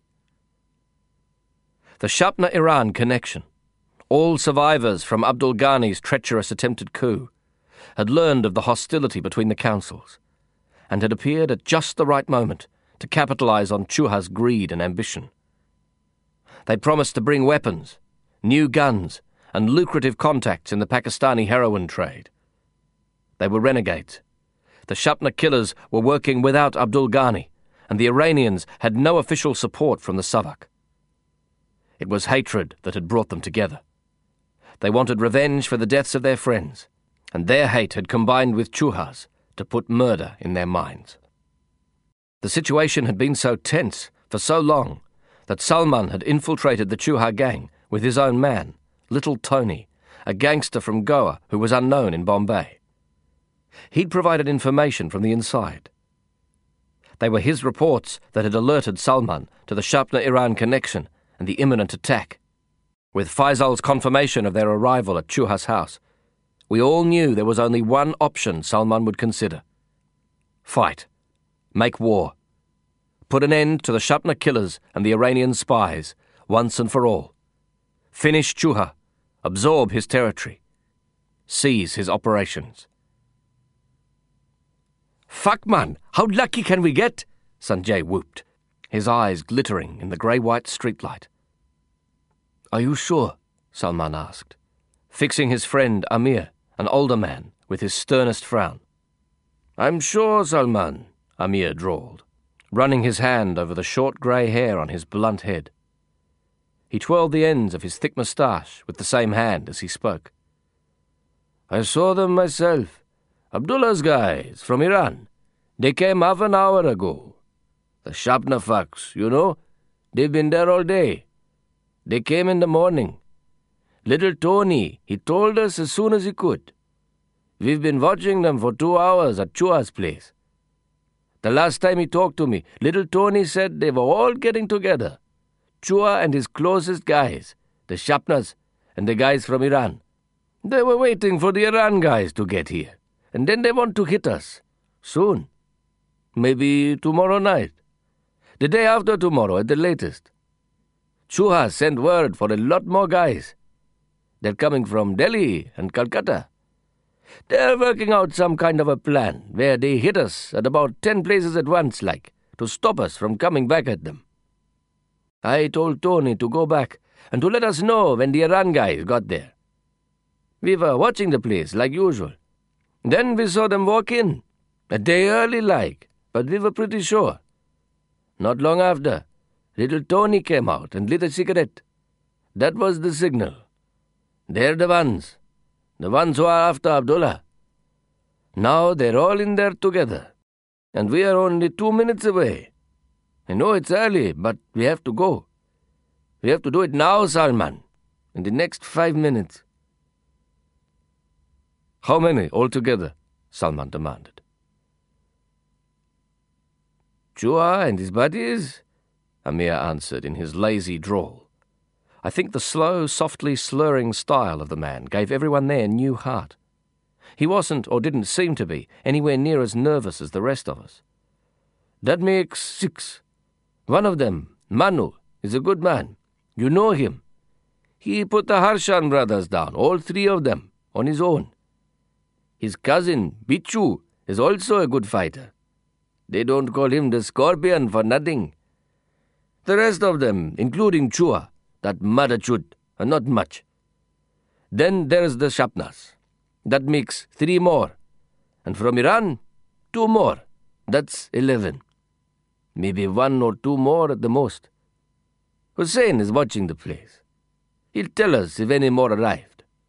The Shapna-Iran connection, all survivors from Abdul Ghani's treacherous attempted coup, had learned of the hostility between the councils, and had appeared at just the right moment to capitalise on Chuha's greed and ambition. They promised to bring weapons, new guns, and lucrative contacts in the Pakistani heroin trade. They were renegades. The Shapna killers were working without Abdul Ghani, and the Iranians had no official support from the Savak. It was hatred that had brought them together. They wanted revenge for the deaths of their friends, and their hate had combined with Chuha's to put murder in their minds. The situation had been so tense for so long that Salman had infiltrated the Chuha gang with his own man, Little Tony, a gangster from Goa who was unknown in Bombay. He'd provided information from the inside. They were his reports that had alerted Salman to the Shapna-Iran connection and the imminent attack. With Faisal's confirmation of their arrival at Chuha's house, we all knew there was only one option Salman would consider. Fight. Make war. Put an end to the Shapna killers and the Iranian spies, once and for all. Finish Chuha. Absorb his territory. Seize his operations. Fuck, man! How lucky can we get? Sanjay whooped, his eyes glittering in the grey-white streetlight. Are you sure? Salman asked, fixing his friend Amir, an older man, with his sternest frown. I'm sure, Salman, Amir drawled, running his hand over the short grey hair on his blunt head. He twirled the ends of his thick moustache with the same hand as he spoke. I saw them myself. Abdullah's guys from Iran. They came half an hour ago. The Shapna fucks, you know. They've been there all day. They came in the morning. Little Tony, he told us as soon as he could. We've been watching them for 2 hours at Chua's place. The last time he talked to me, little Tony said they were all getting together. Chua and his closest guys, the Shapnas and the guys from Iran. They were waiting for the Iran guys to get here, and then they want to hit us. Soon. Maybe tomorrow night. The day after tomorrow at the latest. Chuha sent word for a lot more guys. They're coming from Delhi and Calcutta. They're working out some kind of a plan where they hit us at about 10 places at once, like, to stop us from coming back at them. I told Tony to go back and to let us know when the Iran guys got there. We were watching the place, like usual. Then we saw them walk in, a day early like, but we were pretty sure. Not long after, little Tony came out and lit a cigarette. That was the signal. They're the ones who are after Abdullah. Now they're all in there together, and we are only 2 minutes away. I know it's early, but we have to go. We have to do it now, Salman, in the next 5 minutes. How many altogether? Salman demanded. Chua and his buddies, Amir answered in his lazy drawl. I think the slow, softly slurring style of the man gave everyone there new heart. He wasn't, or didn't seem to be, anywhere near as nervous as the rest of us. That makes 6. One of them, Manu, is a good man. You know him. He put the Harshan brothers down, all 3 of them, on his own. His cousin, Bichu, is also a good fighter. They don't call him the Scorpion for nothing. The rest of them, including Chua, that Madachut, are not much. Then there's the Shapnas. That makes 3 more. And from Iran, 2 more. That's 11. Maybe 1 or 2 more at the most. Hussein is watching the place. He'll tell us if any more arrived.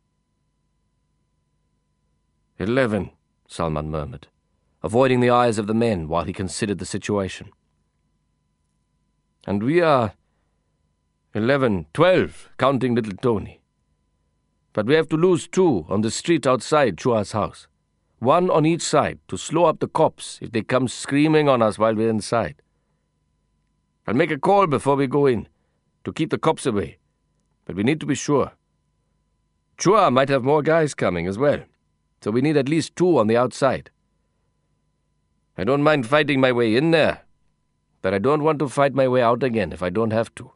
11, Salman murmured, avoiding the eyes of the men while he considered the situation. And we are 11, 12, counting little Tony. But we have to lose 2 on the street outside Chua's house. 1 on each side to slow up the cops if they come screaming on us while we're inside. I'll make a call before we go in to keep the cops away, but we need to be sure. Chua might have more guys coming as well, so we need at least 2 on the outside. I don't mind fighting my way in there, but I don't want to fight my way out again if I don't have to.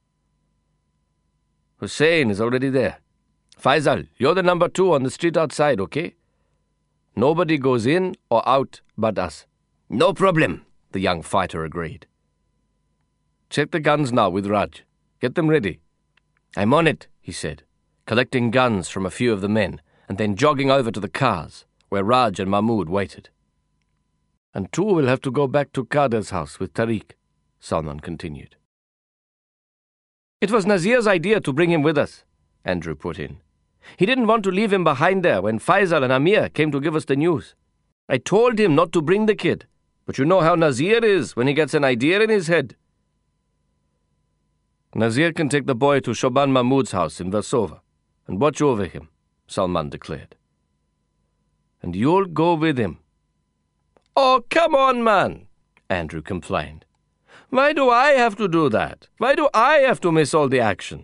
Hussein is already there. Faisal, you're the number 2 on the street outside, okay? Nobody goes in or out but us. No problem, the young fighter agreed. Check the guns now with Raj. Get them ready. I'm on it, he said, collecting guns from a few of the men and then jogging over to the cars, where Raj and Mahmood waited. And 2 will have to go back to Kader's house with Tariq, Salman continued. It was Nazir's idea to bring him with us, Andrew put in. He didn't want to leave him behind there when Faisal and Amir came to give us the news. I told him not to bring the kid, but you know how Nazir is when he gets an idea in his head. Nazir can take the boy to Shoban Mahmood's house in Versova and watch over him, Salman declared. And you'll go with him. Oh, come on, man, Andrew complained. Why do I have to do that? Why do I have to miss all the action?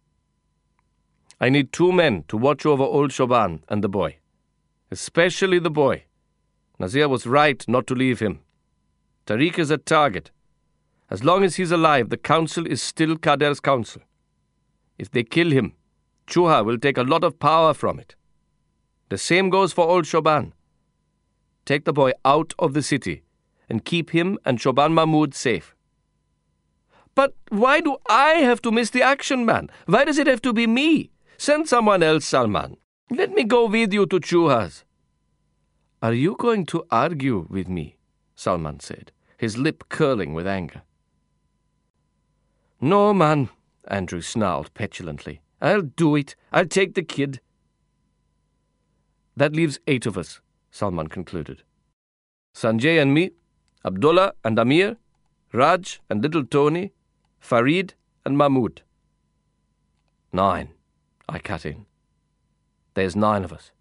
I need 2 men to watch over old Shoban and the boy. Especially the boy. Nazir was right not to leave him. Tariq is a target. As long as he's alive, the council is still Kader's council. If they kill him, Chuha will take a lot of power from it. The same goes for old Shoban. Take the boy out of the city and keep him and Shoban Mahmood safe. But why do I have to miss the action, man? Why does it have to be me? Send someone else, Salman. Let me go with you to Chuha's. Are you going to argue with me? Salman said, his lip curling with anger. No, man, Andrew snarled petulantly. I'll do it. I'll take the kid. That leaves 8 of us, Salman concluded. Sanjay and me, Abdullah and Amir, Raj and little Tony, Farid and Mahmood. 9, I cut in. There's 9 of us.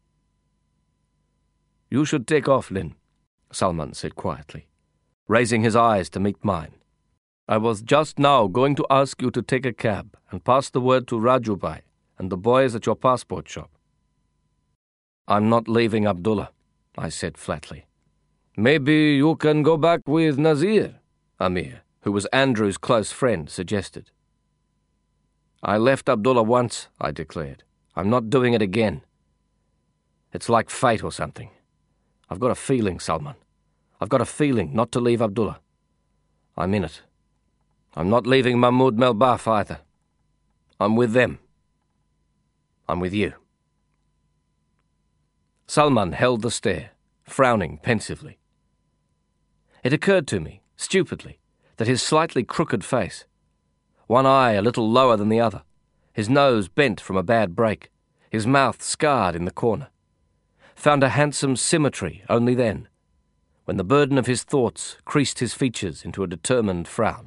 You should take off, Lin, Salman said quietly, raising his eyes to meet mine. I was just now going to ask you to take a cab and pass the word to Rajubai and the boys at your passport shop. I'm not leaving Abdullah, I said flatly. Maybe you can go back with Nazir, Amir, who was Andrew's close friend, suggested. I left Abdullah once, I declared. I'm not doing it again. It's like fate or something. I've got a feeling, Salman. I've got a feeling not to leave Abdullah. I'm in it. I'm not leaving Mahmoud Melbaf either. I'm with them. I'm with you. Salman held the stare, frowning pensively. It occurred to me, stupidly, that his slightly crooked face, one eye a little lower than the other, his nose bent from a bad break, his mouth scarred in the corner, found a handsome symmetry only then, when the burden of his thoughts creased his features into a determined frown.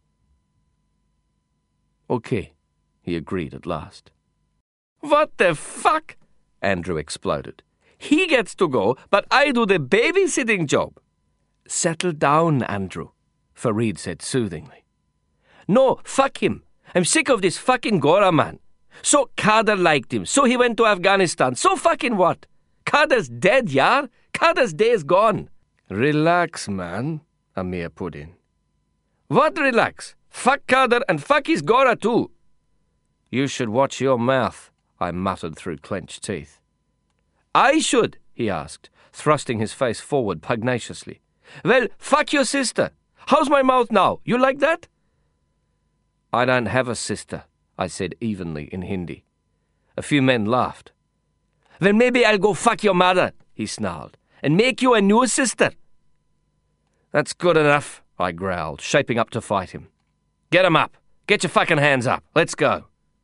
"Okay," he agreed at last. "What the fuck?" Andrew exploded. "He gets to go, but I do the babysitting job." "Settle down, Andrew," Farid said soothingly. "No, fuck him. I'm sick of this fucking Gora man. So Kader liked him, so he went to Afghanistan. So fucking what? Kader's dead, yar. Kader's day is gone." "Relax, man," Amir put in. "What relax? Fuck Kader and fuck his Gora too." "You should watch your mouth," I muttered through clenched teeth. "I should?" he asked, thrusting his face forward pugnaciously. "Well, fuck your sister. How's my mouth now? You like that?" "I don't have a sister," I said evenly in Hindi. A few men laughed. "Then maybe I'll go fuck your mother," he snarled, "and make you a new sister." "That's good enough," I growled, shaping up to fight him. "Get 'em up. Get your fucking hands up. Let's go."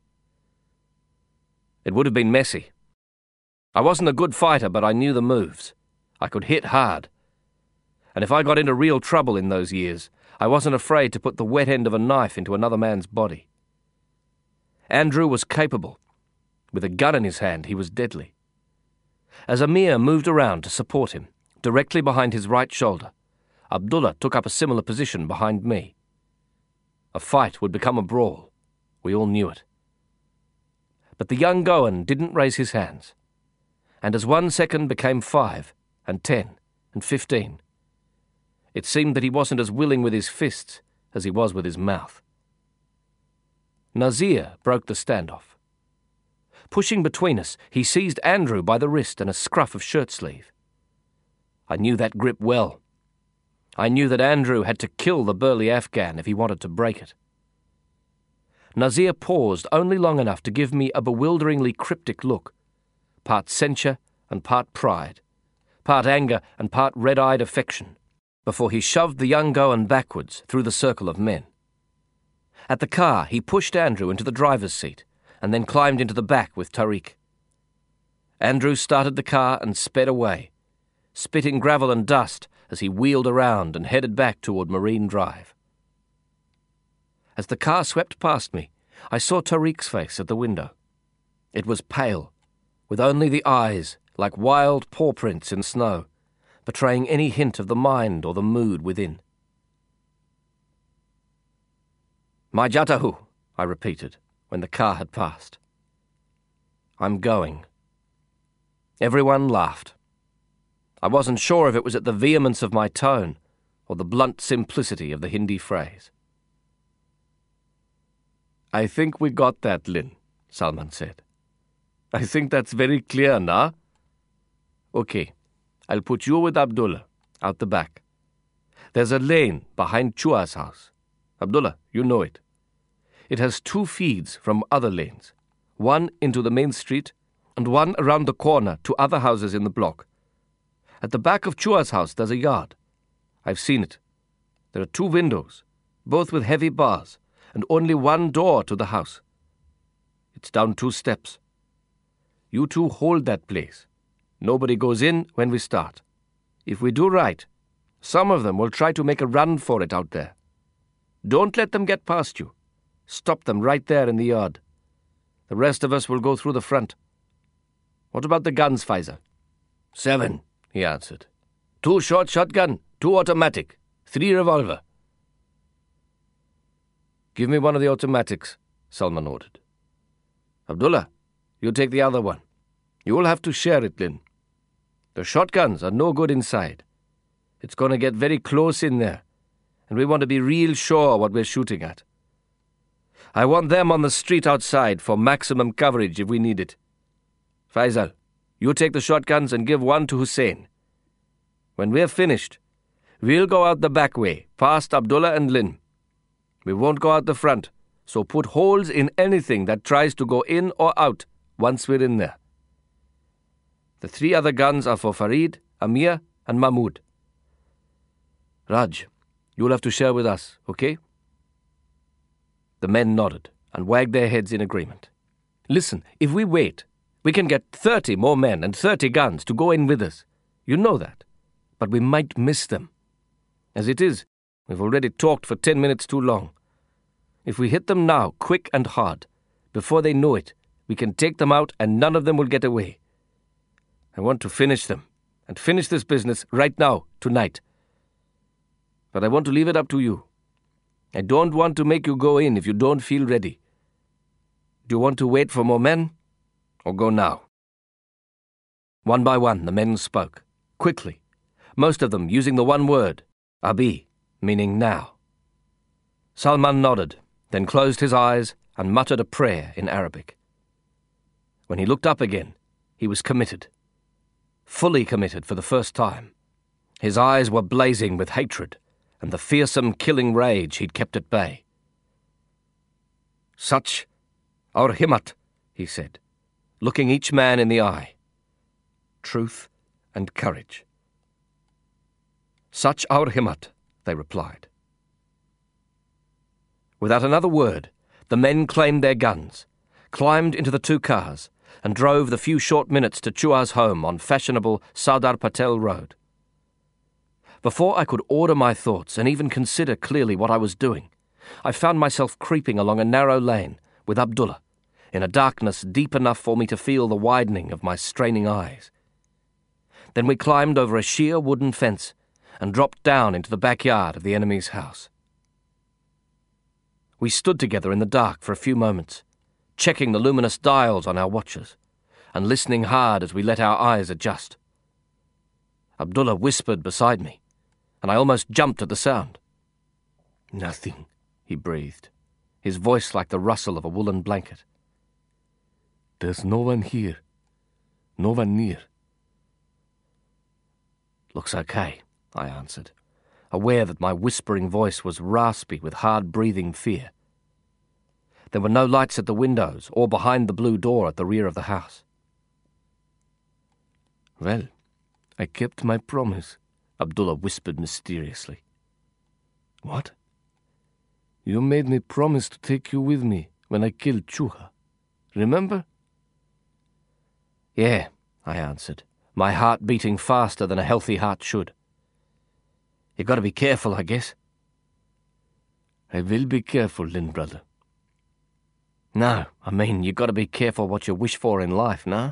It would have been messy. I wasn't a good fighter, but I knew the moves. I could hit hard. And if I got into real trouble in those years, I wasn't afraid to put the wet end of a knife into another man's body. Andrew was capable. With a gun in his hand, he was deadly. As Amir moved around to support him, directly behind his right shoulder, Abdullah took up a similar position behind me. A fight would become a brawl. We all knew it. But the young Goan didn't raise his hands. And as 1 second became 5, and 10, and 15, it seemed that he wasn't as willing with his fists as he was with his mouth. Nazir broke the standoff. Pushing between us, he seized Andrew by the wrist and a scruff of shirt sleeve. I knew that grip well. I knew that Andrew had to kill the burly Afghan if he wanted to break it. Nazir paused only long enough to give me a bewilderingly cryptic look, part censure and part pride, part anger and part red-eyed affection, before he shoved the young Goan backwards through the circle of men. At the car, he pushed Andrew into the driver's seat and then climbed into the back with Tariq. Andrew started the car and sped away, spitting gravel and dust as he wheeled around and headed back toward Marine Drive. As the car swept past me, I saw Tariq's face at the window. It was pale, with only the eyes, like wild paw prints in snow, betraying any hint of the mind or the mood within. "My Jatahu," I repeated, when the car had passed. "I'm going." Everyone laughed. I wasn't sure if it was at the vehemence of my tone or the blunt simplicity of the Hindi phrase. "I think we got that, Lin," Salman said. "I think that's very clear, nah? Okay, I'll put you with Abdullah, out the back. There's a lane behind Chua's house. Abdullah, you know it. It has 2 feeds from other lanes, one into the main street and one around the corner to other houses in the block. At the back of Chua's house there's a yard. I've seen it. There are 2 windows, both with heavy bars, and only one door to the house. It's down 2 steps. You 2 hold that place. Nobody goes in when we start. If we do right, some of them will try to make a run for it out there. Don't let them get past you. Stop them right there in the yard. The rest of us will go through the front. What about the guns, Faisal?" 7, he answered. 2 short shotgun, 2 automatic, 3 revolver. "Give me one of the automatics," Salman ordered. "Abdullah, you take the other one. You will have to share it, Lin. The shotguns are no good inside. It's going to get very close in there, and we want to be real sure what we're shooting at. I want them on the street outside for maximum coverage if we need it. Faisal, you take the shotguns and give one to Hussein. When we're finished, we'll go out the back way, past Abdullah and Lin. We won't go out the front, so put holes in anything that tries to go in or out once we're in there." The 3 other guns are for Farid, Amir, and Mahmud. Raj, you'll have to share with us, okay? The men nodded and wagged their heads in agreement. Listen, if we wait, we can get 30 more men and 30 guns to go in with us. You know that. But we might miss them. As it is, we've already talked for 10 minutes too long. If we hit them now, quick and hard, before they know it, we can take them out and none of them will get away. I want to finish them, and finish this business right now, tonight. But I want to leave it up to you. I don't want to make you go in if you don't feel ready. Do you want to wait for more men, or go now? One by one, the men spoke, quickly, most of them using the one word, Abi, meaning now. Salman nodded, then closed his eyes and muttered a prayer in Arabic. When he looked up again, he was committed. Fully committed for the first time. His eyes were blazing with hatred and the fearsome killing rage he'd kept at bay. Such our himmat, he said, looking each man in the eye. Truth and courage. Such our himmat, they replied. Without another word, the men claimed their guns, climbed into the 2 cars, and drove the few short minutes to Chua's home on fashionable Sardar Patel Road. Before I could order my thoughts and even consider clearly what I was doing, I found myself creeping along a narrow lane with Abdullah, in a darkness deep enough for me to feel the widening of my straining eyes. Then we climbed over a sheer wooden fence and dropped down into the backyard of the enemy's house. We stood together in the dark for a few moments, checking the luminous dials on our watches, and listening hard as we let our eyes adjust. Abdullah whispered beside me, and I almost jumped at the sound. "Nothing," he breathed, his voice like the rustle of a woolen blanket. "There's no one here, no one near." "Looks okay," I answered, aware that my whispering voice was raspy with hard-breathing fear. There were no lights at the windows or behind the blue door at the rear of the house. "Well, I kept my promise," Abdullah whispered mysteriously. "What?" "You made me promise to take you with me when I killed Chuha. Remember?" "Yeah," I answered, my heart beating faster than a healthy heart should. "You got to be careful, I guess." "I will be careful, then, brother." "No, I mean, you got to be careful what you wish for in life, no?"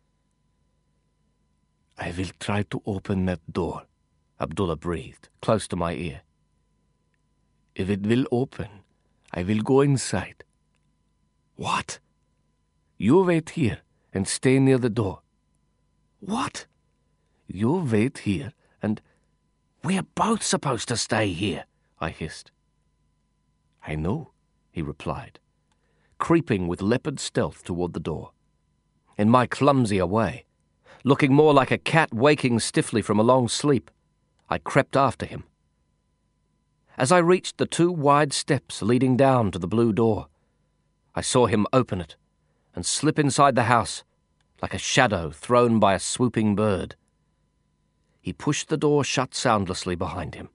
"I will try to open that door," Abdullah breathed, close to my ear. "If it will open, I will go inside." "What?" "You wait here and stay near the door." "What?" "You wait here and—" "We're both supposed to stay here," I hissed. "I know," he replied, creeping with leopard stealth toward the door. In my clumsier way, looking more like a cat waking stiffly from a long sleep, I crept after him. As I reached the 2 wide steps leading down to the blue door, I saw him open it and slip inside the house like a shadow thrown by a swooping bird. He pushed the door shut soundlessly behind him.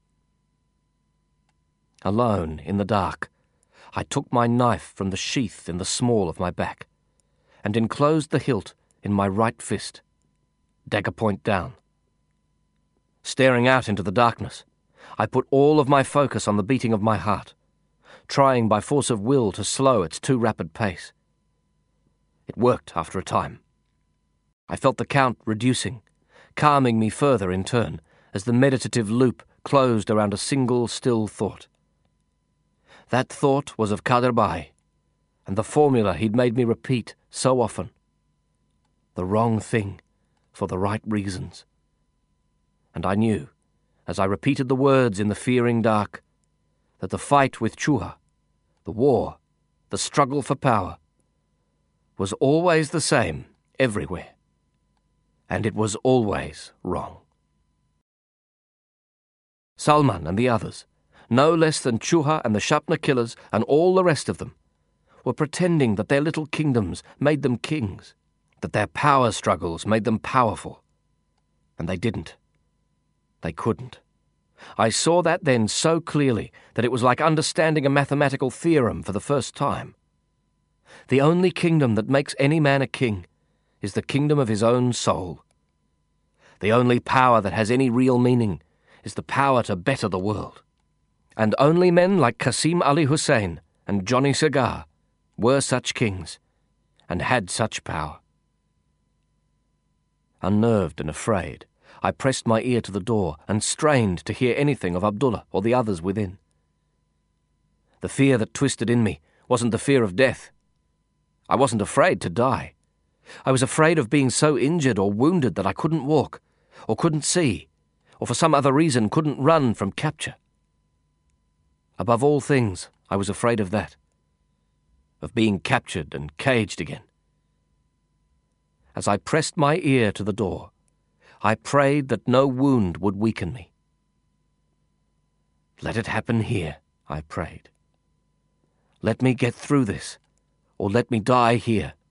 Alone, in the dark, I took my knife from the sheath in the small of my back and enclosed the hilt in my right fist, dagger point down. Staring out into the darkness, I put all of my focus on the beating of my heart, trying by force of will to slow its too rapid pace. It worked after a time. I felt the count reducing, calming me further in turn as the meditative loop closed around a single still thought. That thought was of Kader Bhai, and the formula he'd made me repeat so often. The wrong thing for the right reasons. And I knew, as I repeated the words in the fearing dark, that the fight with Chuha, the war, the struggle for power, was always the same everywhere. And it was always wrong. Salman and the others, no less than Chuha and the Shapna killers and all the rest of them, were pretending that their little kingdoms made them kings, that their power struggles made them powerful. And they didn't. They couldn't. I saw that then so clearly that it was like understanding a mathematical theorem for the first time. The only kingdom that makes any man a king is the kingdom of his own soul. The only power that has any real meaning is the power to better the world. And only men like Qasim Ali Hussein and Johnny Cigar were such kings and had such power. Unnerved and afraid, I pressed my ear to the door and strained to hear anything of Abdullah or the others within. The fear that twisted in me wasn't the fear of death. I wasn't afraid to die. I was afraid of being so injured or wounded that I couldn't walk, or couldn't see, or for some other reason couldn't run from capture. Above all things, I was afraid of that, of being captured and caged again. As I pressed my ear to the door, I prayed that no wound would weaken me. Let it happen here, I prayed. Let me get through this, or let me die here.